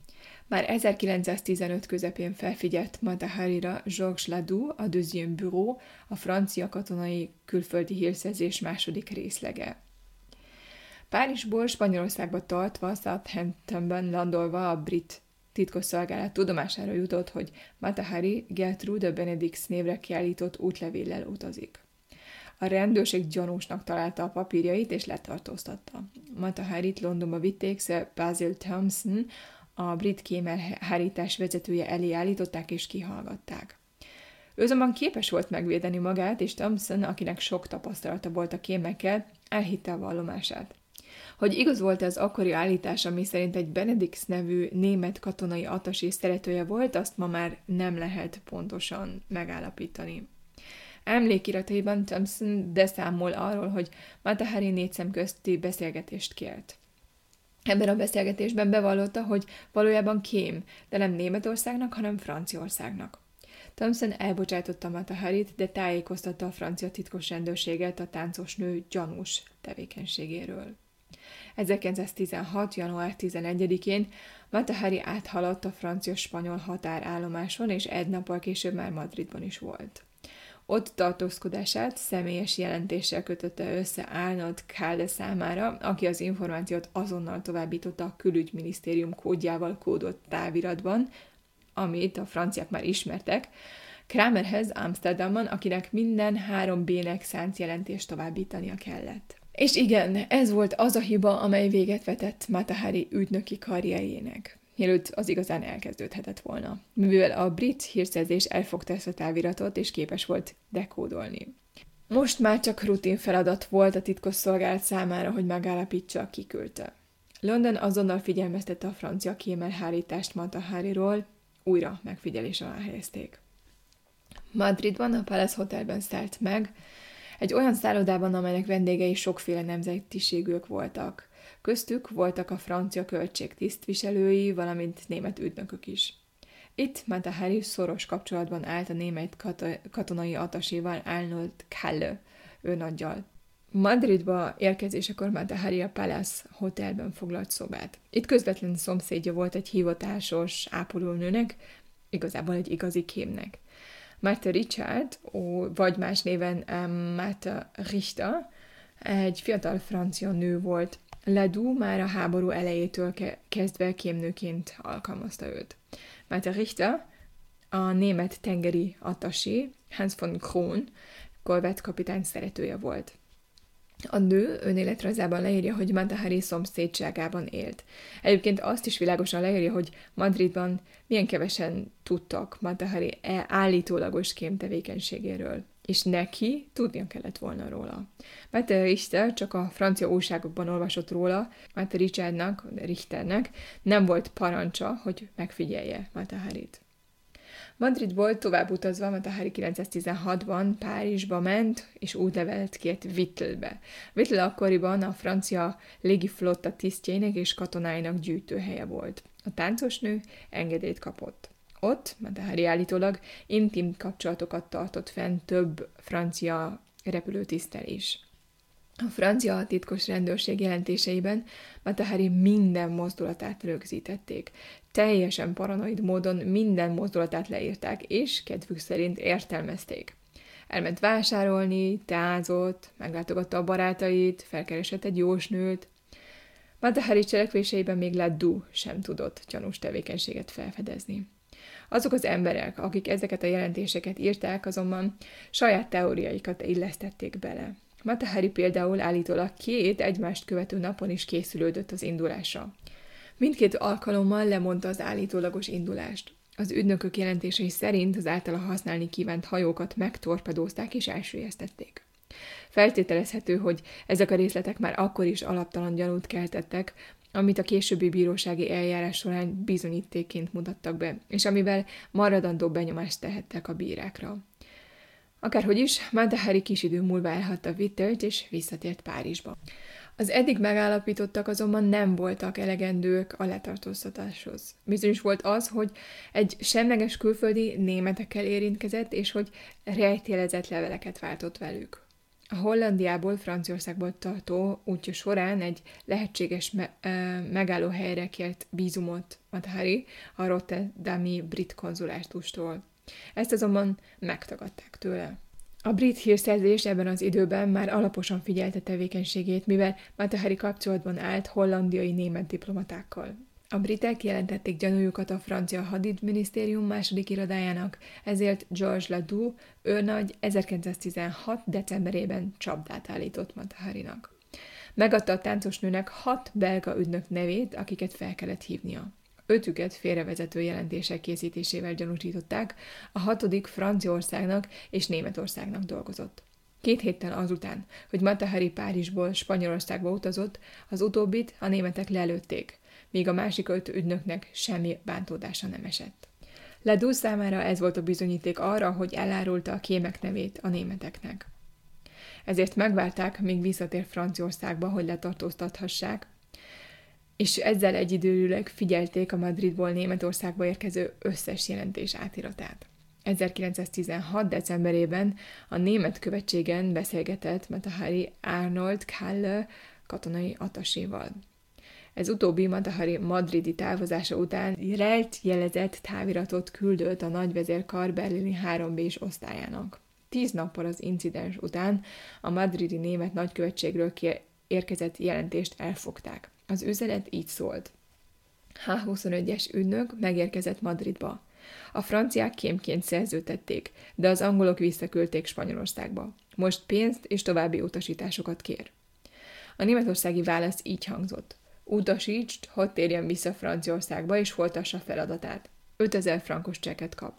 Már ezerkilencszáztizenöt közepén felfigyelt Mata Harira Georges Ladoux, a Deuxième Bureau, a francia katonai külföldi hírszerzés második részlege. Párizsból Spanyolországba tartva, Southamptonban landolva a brit titkosszolgálat tudomására jutott, hogy Mata Hari Gertrude Benedix névre kiállított útlevéllel utazik. A rendőrség gyanúsnak találta a papírjait és letartóztatta. Mata Harit Londonba vitték, Sir Basil Thompson, a brit kémelhárítás vezetője elé állították és kihallgatták. Ő azonban képes volt megvédeni magát, és Thompson, akinek sok tapasztalata volt a kémekkel, elhitte a vallomását. Hogy igaz volt az akkori állítás, ami szerint egy Benedix nevű német katonai attasé szeretője volt, azt ma már nem lehet pontosan megállapítani. Emlékirataiban Thompson beszámol arról, hogy Mata Hari négy szem közti beszélgetést kért. Ebben a beszélgetésben bevallotta, hogy valójában kém, de nem Németországnak, hanem Franciaországnak. Thompson elbocsátotta Mata Harit, de tájékoztatta a francia titkos rendőrséget a táncosnő gyanús tevékenységéről. ezerkilencszáztizenhat. január tizenegyedikén Mata Hari áthaladt a francia-spanyol határállomáson, és egy nappal később már Madridban is volt. Ott tartózkodását személyes jelentéssel kötötte össze Arnold Kalle számára, aki az információt azonnal továbbította a külügyminisztérium kódjával kódolt táviratban, amit a franciák már ismertek, Kramerhez Amsterdamban, akinek minden három B-nek szánt jelentést továbbítania kellett. És igen, ez volt az a hiba, amely véget vetett Mata Hari ügynöki karrierjének, mielőtt az igazán elkezdődhetett volna, mivel a brit hírszerzés elfogta ezt a táviratot, és képes volt dekódolni. Most már csak rutin feladat volt a titkosszolgálat számára, hogy megállapítsa, ki küldte. London azonnal figyelmeztette a francia kémelhárítást Mata Hariról, újra megfigyelés alá helyezték. Madridban a Palace Hotelben szállt meg, egy olyan szállodában, amelynek vendégei sokféle nemzetiségűek voltak. Köztük voltak a francia költségtisztviselői, valamint német ügynökök is. Itt Mata Hari szoros kapcsolatban állt a német kat- katonai ataséval Arnold Kalle őnaggyal. Madridba érkezésekor Mata Hari a Palace Hotelben foglalt szobát. Itt közvetlen szomszédja volt egy hivatásos ápolónőnek, igazából egy igazi kémnek. Martha Richard, ó, vagy más néven um, Martha Richter, egy fiatal francia nő volt. Ledoux már a háború elejétől ke- kezdve kémnőként alkalmazta őt. Martha Richter a német tengeri attasé, Hans von Kron, korvettkapitány szeretője volt. A nő önéletrajzában leírja, hogy Mata Hari szomszédságában élt. Egyébként azt is világosan leírja, hogy Madridban milyen kevesen tudtak Mata Hari állítólagos kém tevékenységéről, és neki tudnia kellett volna róla. Martha Richter csak a francia újságokban olvasott róla, Martha Richardnak, Richternek nem volt parancsa, hogy megfigyelje Mata Harit. Madridból tovább utazva Mata Hari kilencszáztizenhatban Párizsba ment, és útlevelet kért Vittelbe. Vittel akkoriban a francia légiflotta tisztjének és katonáinak gyűjtőhelye volt. A táncosnő engedélyt kapott. Ott Mata Hari állítólag intim kapcsolatokat tartott fenn több francia repülőtiszttel is. A francia titkos rendőrség jelentéseiben Mata Hari minden mozdulatát rögzítették. Teljesen paranoid módon minden mozdulatát leírták, és kedvük szerint értelmezték. Elment vásárolni, teázott, meglátogatta a barátait, felkeresett egy jósnőt. Mata Hari cselekvéseiben még Ledoux sem tudott gyanús tevékenységet felfedezni. Azok az emberek, akik ezeket a jelentéseket írták, azonban saját teóriáikat illesztették bele. Mata Hari például állítólag két egymást követő napon is készülődött az indulásra. Mindkét alkalommal lemondta az állítólagos indulást. Az ügynökök jelentései szerint az általa használni kívánt hajókat megtorpedózták és elsüllyesztették. Feltételezhető, hogy ezek a részletek már akkor is alaptalan gyanút keltettek, amit a későbbi bírósági eljárás során bizonyítékként mutattak be, és amivel maradandó benyomást tehettek a bírákra. Akárhogy is, Mata Hari kis idő múlva elhagyta Vittelt és visszatért Párizsba. Az eddig megállapítottak azonban nem voltak elegendők a letartóztatáshoz. Bizonyos volt az, hogy egy semleges külföldi németekkel érintkezett, és hogy rejtélezett leveleket váltott velük. A Hollandiából Franciaországból tartó útja során egy lehetséges me- megállóhelyre kért vízumot Mata Hari a rotterdami brit konzulátustól. Ezt azonban megtagadták tőle. A brit hírszerzés ebben az időben már alaposan figyelte tevékenységét, mivel Mata Hari kapcsolatban állt hollandiai német diplomatákkal. A britek jelentették gyanújukat a francia hadügyminisztérium második irodájának, ezért Georges Ledoux őrnagy ezerkilencszáztizenhat. decemberében csapdát állított Mata Harinak. Megadta a táncosnőnek hat belga ügynök nevét, akiket fel kellett hívnia. Ötüket félrevezető jelentések készítésével gyanúsították, a hatodik Franciaországnak és Németországnak dolgozott. Két héttel azután, hogy Mata Hari Párizsból Spanyolországba utazott, az utóbbit a németek lelőtték, míg a másik öt ügynöknek semmi bántódása nem esett. Ledoux számára ez volt a bizonyíték arra, hogy elárulta a kémek nevét a németeknek. Ezért megvárták, míg visszatér Franciaországba, hogy letartóztathassák, és ezzel egyidőleg figyelték a Madridból Németországba érkező összes jelentés átiratát. ezerkilencszáztizenhat. decemberében a német követségen beszélgetett Mata Hari Arnold Kalle katonai ataséval. Ez utóbbi Mata Hari madridi távozása után rejt jelezett táviratot küldött a nagyvezérkar berlini három bé-s osztályának. Tíz nappal az incidens után a madridi német nagykövetségről érkezett jelentést elfogták. Az üzenet így szólt. há huszonegyes ügynök megérkezett Madridba. A franciák kémként szerződtették, de az angolok visszaküldték Spanyolországba. Most pénzt és további utasításokat kér. A németországi válasz így hangzott. Utasítsd, hadd térjen vissza Franciaországba és folytassa feladatát. ötezer frankos csekket kap.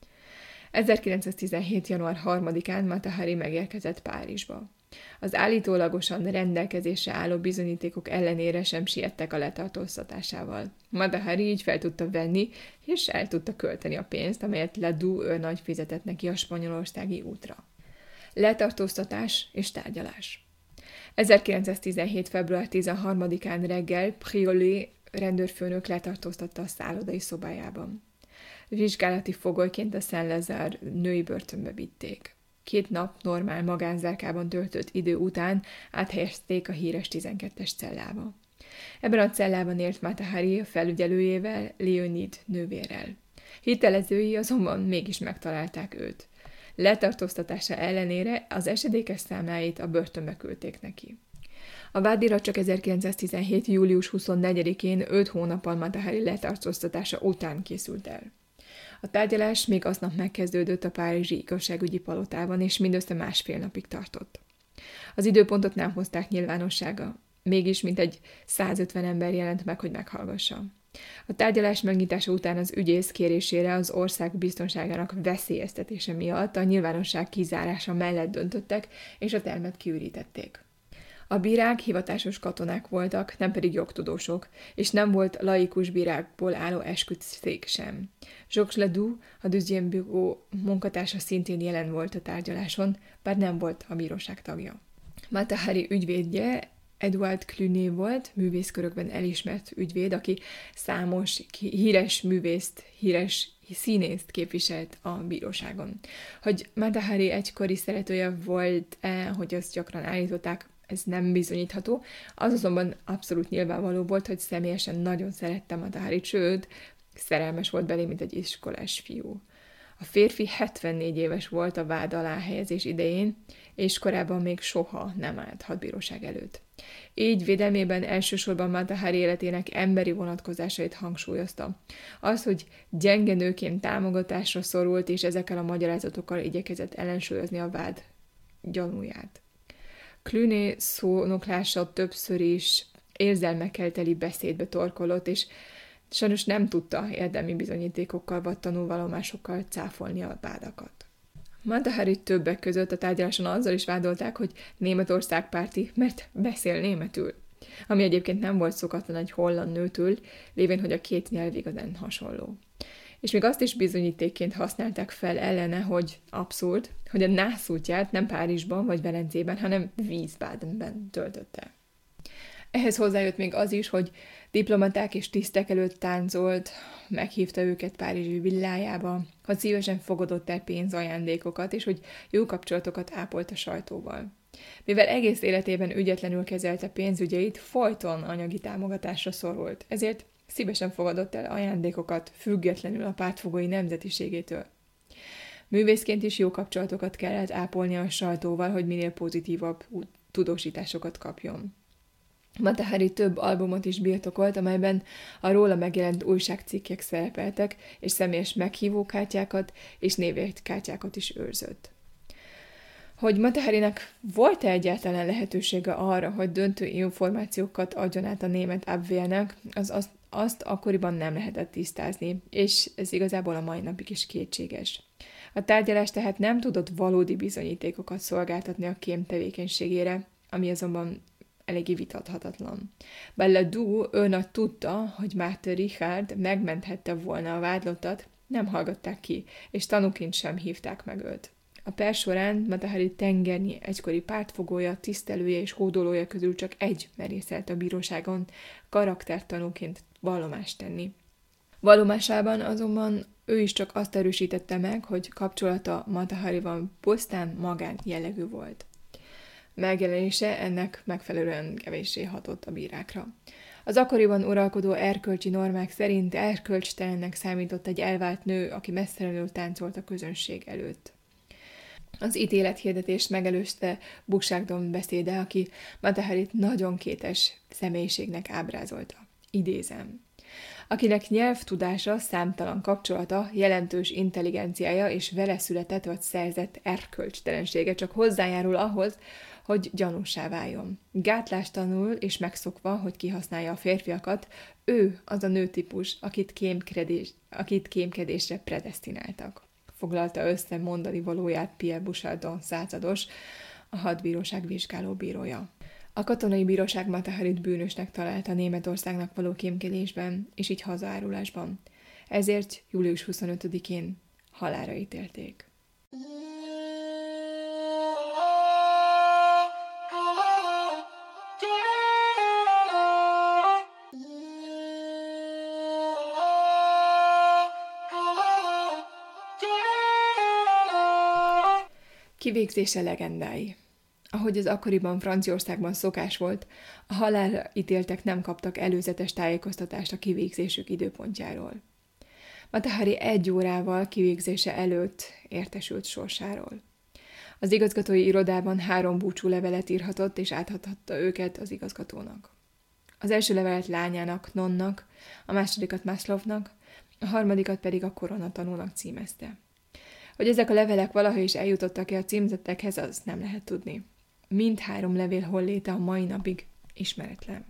ezerkilencszáztizenhét. január harmadikán Mata Hari megérkezett Párizsba. Az állítólagosan rendelkezésre álló bizonyítékok ellenére sem siettek a letartóztatásával. Mata Hari így fel tudta venni, és el tudta költeni a pénzt, amelyet Ledoux őrnagy fizetett neki a spanyolországi útra. Letartóztatás és tárgyalás. ezerkilencszáztizenhét. február tizenharmadikán reggel Priolé rendőrfőnök letartóztatta a szállodai szobájában. Vizsgálati fogolyként a Saint-Lazare női börtönbe vitték. Két nap normál magánzárkában töltött idő után áthelyezték a híres tizenkettes cellába. Ebben a cellában élt Mata Hari a felügyelőjével, Leonid nővérrel. Hitelezői azonban mégis megtalálták őt. Letartóztatása ellenére az esedékes számláit a börtönbe küldték neki. A vádirat csak ezerkilencszáztizenhét. július huszonnegyedikén, öt hónappal Mata Hari letartóztatása után készült el. A tárgyalás még aznap megkezdődött a párizsi igazságügyi palotában, és mindössze másfél napig tartott. Az időpontot nem hozták nyilvánossága, mégis mintegy százötven ember jelent meg, hogy meghallgassa. A tárgyalás megnyitása után az ügyész kérésére az ország biztonságának veszélyeztetése miatt a nyilvánosság kizárása mellett döntöttek, és a termet kiürítették. A bírák hivatásos katonák voltak, nem pedig jogtudósok, és nem volt laikus bírákból álló esküdtszék sem. Jacques Ledoux, a Deuxième Bureau munkatársa szintén jelen volt a tárgyaláson, bár nem volt a bíróság tagja. Mata Hari ügyvédje Edouard Cluny volt, művészkörökben elismert ügyvéd, aki számos híres művészt, híres színészt képviselt a bíróságon. Hogy Mata Hari egykori szeretője volt-e, hogy azt gyakran állították, ez nem bizonyítható, az azonban abszolút nyilvánvaló volt, hogy személyesen nagyon szerette Mata Harit, sőt, szerelmes volt belé, mint egy iskolás fiú. A férfi hetvennégy éves volt a vád alá helyezés idején, és korábban még soha nem állt hadbíróság előtt. Így védelmében elsősorban Mata Hari életének emberi vonatkozásait hangsúlyozta. Az, hogy gyenge nőként támogatásra szorult, és ezekkel a magyarázatokkal igyekezett ellensúlyozni a vád gyanúját. Cluny szónoklása többször is érzelmekkel teli beszédbe torkolott, és sajnos nem tudta érdemi bizonyítékokkal vagy tanúvallomásokkal cáfolni a vádakat. Mata Harit többek között a tárgyaláson azzal is vádolták, hogy Németország párti, mert beszél németül, ami egyébként nem volt szokatlan egy holland nőtől, lévén, hogy a két nyelv igazán hasonló. És még azt is bizonyítékként használták fel ellene, hogy abszurd, hogy a nászútját nem Párizsban vagy Velencében, hanem Wiesbadenben töltötte. Ehhez hozzájött még az is, hogy diplomaták és tisztek előtt táncolt, meghívta őket párizsi villájába, hogy szívesen fogadott el pénzajándékokat, és hogy jó kapcsolatokat ápolt a sajtóval. Mivel egész életében ügyetlenül kezelte pénzügyeit, folyton anyagi támogatásra szorult, ezért szívesen fogadott el ajándékokat, függetlenül a pártfogói nemzetiségétől. Művészként is jó kapcsolatokat kellett ápolni a sajtóval, hogy minél pozitívabb tudósításokat kapjon. Mata Hari több albumot is birtokolt, amelyben a róla megjelent újságcikkek szerepeltek, és személyes meghívókártyákat és névjegykártyákat is őrzött. Hogy Mata Harinek volt-e egyáltalán lehetősége arra, hogy döntő információkat adjon át a német Abwehrnek, az azt, azt akkoriban nem lehetett tisztázni, és ez igazából a mai napig is kétséges. A tárgyalás tehát nem tudott valódi bizonyítékokat szolgáltatni a kém tevékenységére, ami azonban eléggé vitathatatlan. Bár Ledoux őrnagy tudta, hogy Márton Richard megmenthette volna a vádlottat, nem hallgatták ki, és tanúként sem hívták meg őt. A per során Mata Hari tengernyi egykori pártfogója, tisztelője és hódolója közül csak egy merészelt a bíróságon karaktertanúként vallomást tenni. Vallomásában azonban ő is csak azt erősítette meg, hogy kapcsolata Mata Harival pusztán magán jellegű volt. Megjelenése ennek megfelelően kevéssé hatott a bírákra. Az akkoriban uralkodó erkölcsi normák szerint erkölcstelennek számított egy elvált nő, aki messzelenül táncolt a közönség előtt. Az ítélethirdetést megelőzte Bugságdon beszéde, aki Mata Harit nagyon kétes személyiségnek ábrázolta. Idézem. akinek nyelvtudása, számtalan kapcsolata, jelentős intelligenciája és vele született vagy szerzett erkölcstelensége csak hozzájárul ahhoz, hogy gyanússá váljon. Gátlástalanul és megszokva, hogy kihasználja a férfiakat, ő az a nőtípus, akit, kémkedés, akit kémkedésre predesztináltak. Foglalta össze mondani valóját Pierre Bouchardon százados, a hadbíróság vizsgálóbírója. A katonai bíróság Mata Harit bűnösnek találta Németországnak való kémkedésben, és így hazaárulásban. Ezért július huszonötödikén halálra ítélték. Kivégzése legendái. Ahogy az akkoriban Franciaországban szokás volt, a halálra ítéltek nem kaptak előzetes tájékoztatást a kivégzésük időpontjáról. Mata Hari egy órával kivégzése előtt értesült sorsáról. Az igazgatói irodában három búcsú levelet írhatott, és átadhatta őket az igazgatónak. Az első levelet lányának, Nonnak, a másodikat Maslovnak, a harmadikat pedig a koronatanúnak címezte. Hogy ezek a levelek valaha is eljutottak-e a címzettekhez, az nem lehet tudni. Mindhárom levél holléte a mai napig ismeretlen.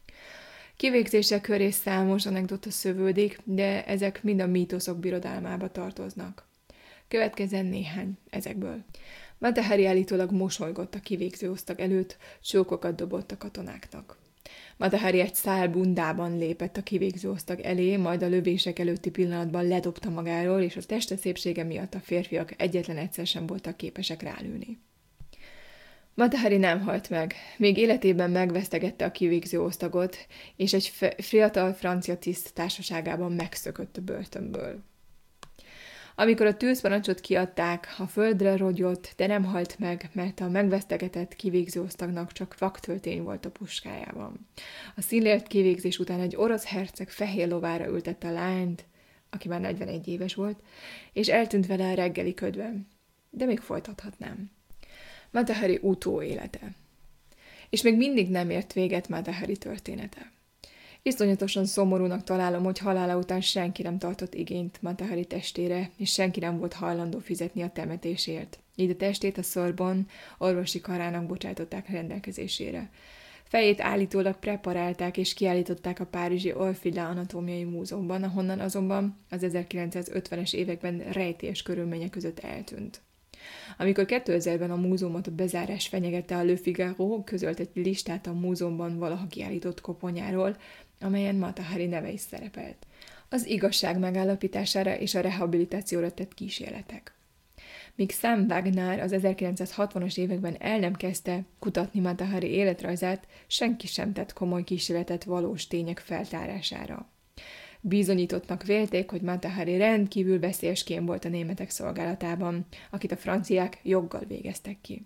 Kivégzése köré számos anekdota szövődik, de ezek mind a mítoszok birodalmába tartoznak. Következzen néhány ezekből. Mata Hari állítólag mosolygott a kivégző osztag előtt, csókokat dobott a katonáknak. Mata Hari egy szál bundában lépett a kivégző osztag elé, majd a lövések előtti pillanatban ledobta magáról, és a teste szépsége miatt a férfiak egyetlen egyszer sem voltak képesek rálőni. Mata Hari nem halt meg, még életében megvesztegette a kivégző osztagot, és egy fiatal francia tiszt társaságában megszökött a börtönből. Amikor a tűzparancsot kiadták, a földre rogyott, de nem halt meg, mert a megvesztegetett kivégző osztagnak csak vaktöltény volt a puskájában. A színlért kivégzés után egy orosz herceg fehér lovára ültette a lányt, aki már negyvenegy éves volt, és eltűnt vele a reggeli ködben. De még folytathatnám. Mata Hari utóélete. És még mindig nem ért véget Mata Hari története. Iszonyatosan szomorúnak találom, hogy halála után senki nem tartott igényt Mata Hari testére, és senki nem volt hajlandó fizetni a temetésért. Így a testét a Sorbonne orvosi karának bocsátották rendelkezésére. Fejét állítólag preparálták és kiállították a párizsi Orfila Anatómiai Múzeumban, ahonnan azonban az ezerkilencszázötvenes években rejtélyes körülmények között eltűnt. Amikor kétezerben a múzeumot a bezárás fenyegette, a Le Figaro közölt egy listát a múzeumban valaha kiállított koponyáról, amelyen Mata Hari neve is szerepelt. Az igazság megállapítására és a rehabilitációra tett kísérletek. Míg Sam Wagner az ezerkilencszázhatvanas években el nem kezdte kutatni Mata Hari életrajzát, senki sem tett komoly kísérletet valós tények feltárására. Bizonyítottnak vélték, hogy Mata Hari rendkívül veszélyes kém volt a németek szolgálatában, akit a franciák joggal végeztek ki.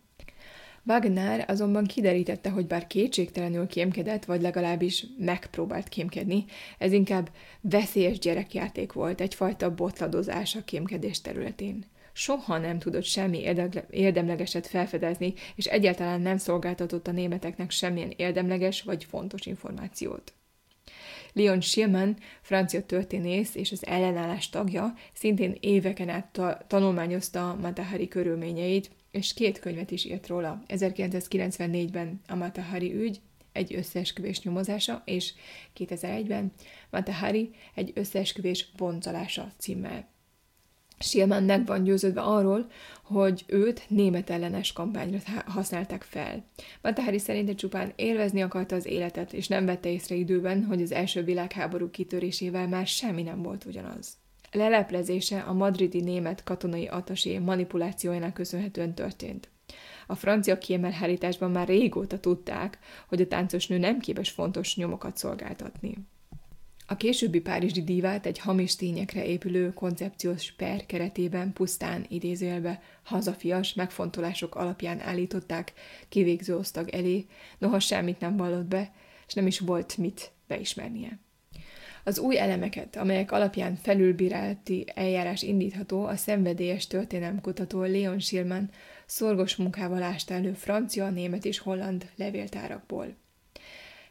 Wagner azonban kiderítette, hogy bár kétségtelenül kémkedett, vagy legalábbis megpróbált kémkedni, ez inkább veszélyes gyerekjáték volt, egyfajta botladozás a kémkedés területén. Soha nem tudott semmi érdemlegeset felfedezni, és egyáltalán nem szolgáltatott a németeknek semmilyen érdemleges vagy fontos információt. Leon Schielmann, francia történész és az ellenállás tagja, szintén éveken át ta- tanulmányozta Mata Hari körülményeit, és két könyvet is írt róla. ezerkilencszázkilencvennégyben a Mata Hari ügy, egy összeesküvés nyomozása, és kétezer-egyben Mata Hari, egy összeesküvés boncolása címmel. Schielmann meg van győződve arról, hogy őt német ellenes kampányra használták fel. Mata Hari szerinte csupán élvezni akarta az életet, és nem vette észre időben, hogy az első világháború kitörésével már semmi nem volt ugyanaz. Leleplezése a madridi német katonai attasé manipulációjának köszönhetően történt. A francia kiemelhárításban már régóta tudták, hogy a táncosnő nem képes fontos nyomokat szolgáltatni. A későbbi párizsi dívát egy hamis tényekre épülő koncepciós per keretében pusztán idézőjelbe hazafias megfontolások alapján állították kivégző osztag elé, noha semmit nem vallott be, és nem is volt mit beismernie. Az új elemeket, amelyek alapján felülbírálati eljárás indítható, a szenvedélyes történelemkutató Leon Schielmann szorgos munkával ásta elő francia, német és holland levéltárakból.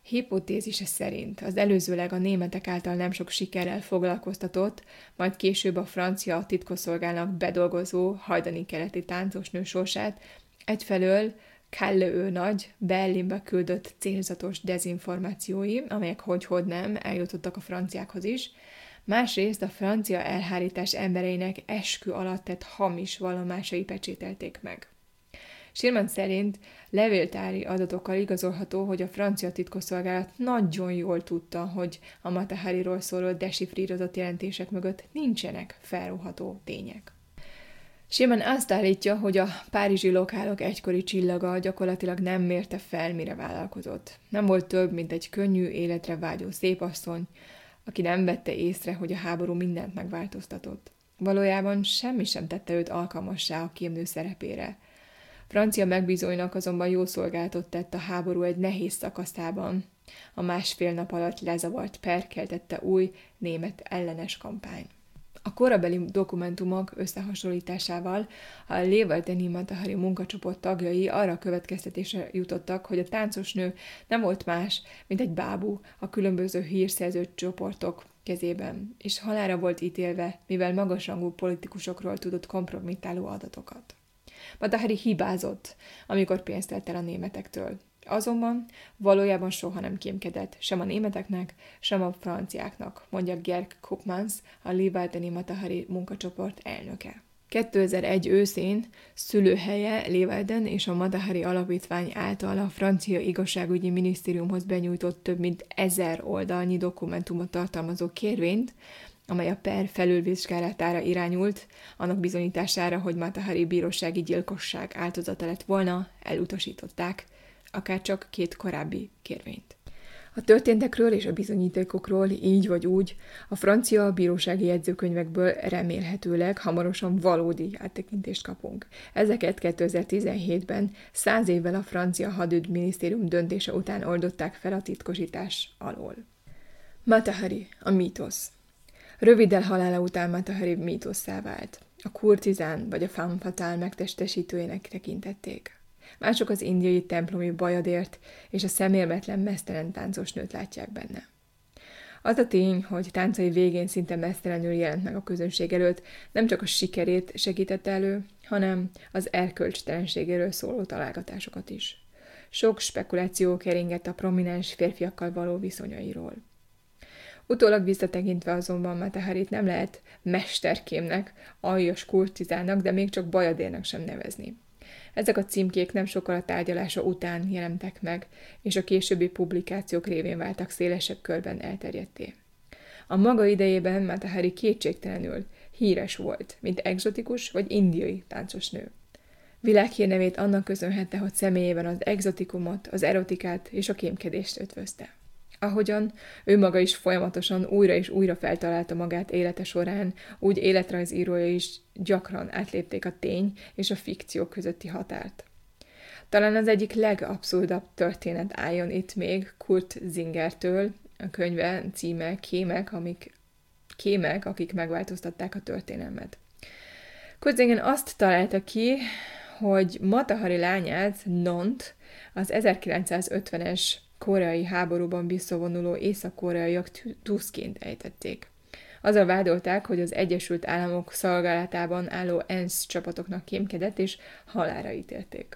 Hipotézise szerint az előzőleg a németek által nem sok sikerrel foglalkoztatott, majd később a francia titkosszolgálnak bedolgozó hajdani keleti táncosnő sorsát egyfelől Kalle őrnagy Berlinbe küldött célzatos dezinformációi, amelyek hogy-hogy nem eljutottak a franciákhoz is, másrészt a francia elhárítás embereinek eskü alatt tett hamis vallomásai pecsételték meg. Schirmer szerint levéltári adatokkal igazolható, hogy a francia titkosszolgálat nagyon jól tudta, hogy a Mata Hariról szóló desifrírozott jelentések mögött nincsenek felróható tények. Schirmer azt állítja, hogy a párizsi lokálok egykori csillaga gyakorlatilag nem mérte fel, mire vállalkozott. Nem volt több, mint egy könnyű életre vágyó szépasszony, aki nem vette észre, hogy a háború mindent megváltoztatott. Valójában semmi sem tette őt alkalmassá a kémnő szerepére. Francia megbízóinak azonban jó szolgálatot tett a háború egy nehéz szakaszában. A másfél nap alatt lezavart per keltette új német ellenes kampány. A korabeli dokumentumok összehasonlításával a Lévaldeni Mata Hari munkacsoport tagjai arra a következtetésre jutottak, hogy a táncosnő nem volt más, mint egy bábú a különböző hírszerző csoportok kezében, és halálra volt ítélve, mivel magasrangú politikusokról tudott kompromittáló adatokat. Mata Hari hibázott, amikor pénzt telt el a németektől. Azonban valójában soha nem kémkedett, sem a németeknek, sem a franciáknak, mondja Gerd Koopmans, a Lévaldeni Mata Hari munkacsoport elnöke. kétezer-egy őszén szülőhelye Lévalden és a Mata Hari alapítvány által a francia igazságügyi minisztériumhoz benyújtott több mint ezer oldalnyi dokumentumot tartalmazó kérvényt, amely a per felülvizsgálatára irányult, annak bizonyítására, hogy Mata Hari bírósági gyilkosság áldozata lett volna, elutasították, akár csak két korábbi kérvényt. A történtekről és a bizonyítékokról így vagy úgy a francia bírósági jegyzőkönyvekből remélhetőleg hamarosan valódi áttekintést kapunk. Ezeket kétezer-tizenhétben, száz évvel a francia hadügyminisztérium döntése után oldották fel a titkosítás alól. Mata Hari, a mítosz. Röviddel halála után Mata Hari mítosszá vált. A kurtizán vagy a femme fatale megtestesítőjének tekintették. Mások az indiai templomi bajadért és a szemérmetlen meztelen táncosnőt látják benne. Az a tény, hogy táncai végén szinte meztelenül jelent meg a közönség előtt, nem csak a sikerét segítette elő, hanem az erkölcstelenségéről szóló találgatásokat is. Sok spekuláció keringett a prominens férfiakkal való viszonyairól. Utólag visszatekintve azonban Mata Harit nem lehet mesterkémnek, aljas kurtizának, de még csak bajadérnek sem nevezni. Ezek a címkék nem sokkal a tárgyalása után jelentek meg, és a későbbi publikációk révén váltak szélesebb körben elterjedté. A maga idejében Mata Hari kétségtelenül híres volt, mint egzotikus vagy indiai táncosnő. Világhírnevét annak köszönhette, hogy személyében az egzotikumot, az erotikát és a kémkedést ötvözte. Ahogyan ő maga is folyamatosan újra és újra feltalálta magát élete során, úgy életrajzírója is gyakran átlépték a tény és a fikció közötti határt. Talán az egyik legabszurdabb történet álljon itt még Kurt Zingertől, a könyve címe Kémek, amik, Kémek, akik megváltoztatták a történelmet. Kurt Zinger azt találta ki, hogy Mata Hari lányát, Nont, az ezerkilencszázötvenes koreai háborúban visszavonuló észak-koreaiak túszként ejtették. Azzal vádolták, hogy az Egyesült Államok szolgálatában álló ENSZ csapatoknak kémkedett, és halálra ítélték.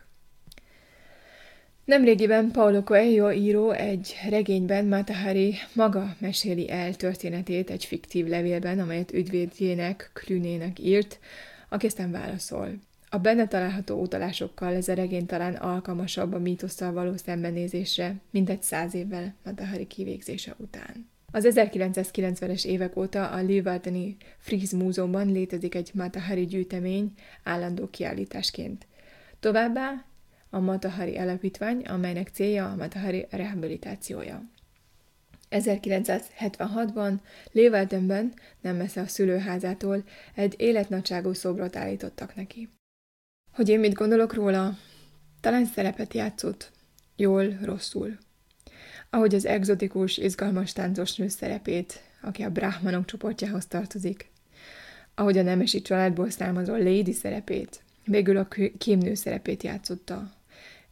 Nemrégiben Paulo Coelho író egy regényben Mata Hari maga meséli el történetét egy fiktív levélben, amelyet ügyvédjének, Clunének írt, aki aztán válaszol. A benne található utalásokkal ez a regény talán alkalmasabb a mítosszal való szembenézésre, mint egy száz évvel Mata Hari kivégzése után. Az ezerkilencszázkilencvenes évek óta a Lévaldeni Fries Múzeumban létezik egy Mata Hari gyűjtemény állandó kiállításként. Továbbá a Mata Hari alapítvány, amelynek célja a Mata Hari rehabilitációja. ezerkilencszázhetvenhatban Lévaldenben, nem messze a szülőházától, egy életnagyságú szobrot állítottak neki. Hogy én mit gondolok róla? Talán szerepet játszott. Jól, rosszul. Ahogy az egzotikus, izgalmas táncosnő szerepét, aki a brahmanok csoportjához tartozik. Ahogy a nemesi családból származó lady szerepét, végül a kémnő szerepét játszotta.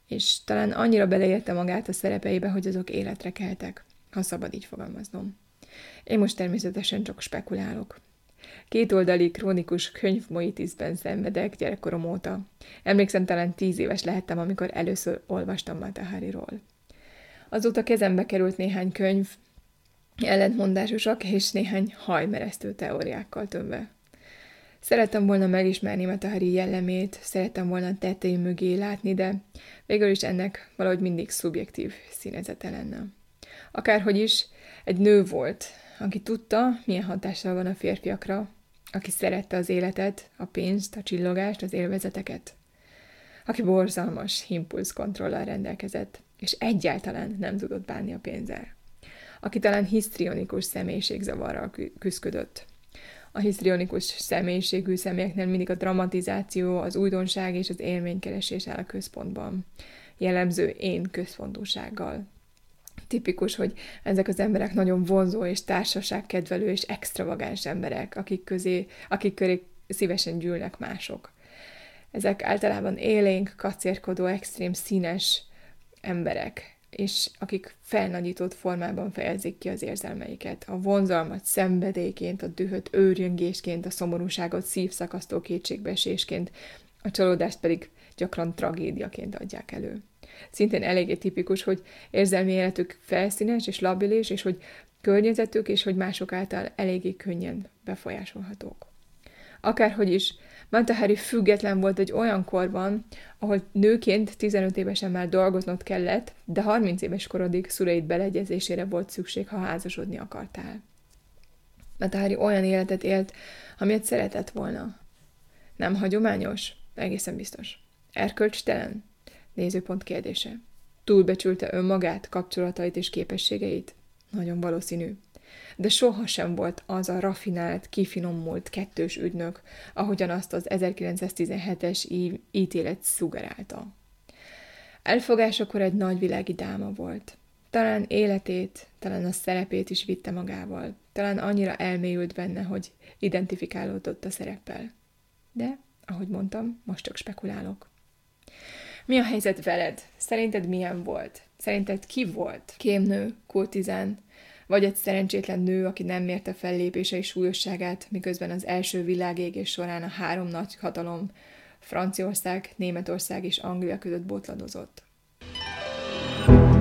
és talán annyira beleérte magát a szerepeibe, hogy azok életre keltek, ha szabad így fogalmaznom. Én most természetesen csak spekulálok. Kétoldali krónikus könyvmoitízben szenvedek gyerekkorom óta. Emlékszem, talán tíz éves lehettem, amikor először olvastam Mata Hari-ról. Azóta kezembe került néhány könyv, ellentmondásosak és néhány hajmeresztő teóriákkal tömve. Szerettem volna megismerni Mata Hari jellemét, szerettem volna tettei mögé látni, de végül is ennek valahogy mindig szubjektív színezete lenne. Akárhogy is, egy nő volt, aki tudta, milyen hatással van a férfiakra, aki szerette az életet, a pénzt, a csillogást, az élvezeteket, aki borzalmas impulszkontrollal rendelkezett, és egyáltalán nem tudott bánni a pénzzel, aki talán hisztrionikus személyiségzavarral küszködött. A hisztrionikus személyiségű személyeknél mindig a dramatizáció, az újdonság és az élménykeresés áll a központban, jellemző én központúsággal. Tipikus, hogy ezek az emberek nagyon vonzó és társaságkedvelő és extravagáns emberek, akik, közé, akik köré szívesen gyűlnek mások. Ezek általában élénk, kacérkodó, extrém színes emberek, és akik felnagyított formában fejezik ki az érzelmeiket. A vonzalmat szenvedélyként, a dühöt őrjöngésként, a szomorúságot szívszakasztó kétségbeesésként, a csalódást pedig gyakran tragédiaként adják elő. Szintén eléggé tipikus, hogy érzelmi életük felszínes és labilis, és hogy környezetük és hogy mások által eléggé könnyen befolyásolhatók. Akárhogy is, Mata Hari független volt egy olyan korban, ahol nőként tizenöt évesen már dolgoznod kellett, de harminc éves korodig szüleid beleegyezésére volt szükség, ha házasodni akartál. Mata Hari olyan életet élt, amilyet szeretett volna. Nem hagyományos? Egészen biztos. Erkölcstelen? Nézőpont kérdése. Túlbecsülte önmagát, kapcsolatait és képességeit? Nagyon valószínű. De sohasem volt az a rafinált, kifinomult kettős ügynök, ahogyan azt az ezerkilencszáztizenhetes ítélet szugerálta. Elfogásakor egy nagyvilági dáma volt. Talán életét, talán a szerepét is vitte magával. Talán annyira elmélyült benne, hogy identifikálódott a szereppel. De, ahogy mondtam, most csak spekulálok. Mi a helyzet veled? Szerinted milyen volt? Szerinted ki volt? Kémnő, kurtizán, vagy egy szerencsétlen nő, aki nem mérte fel lépései súlyosságát, miközben az első világégés során a három nagy hatalom, Franciaország, Németország és Anglia között botladozott.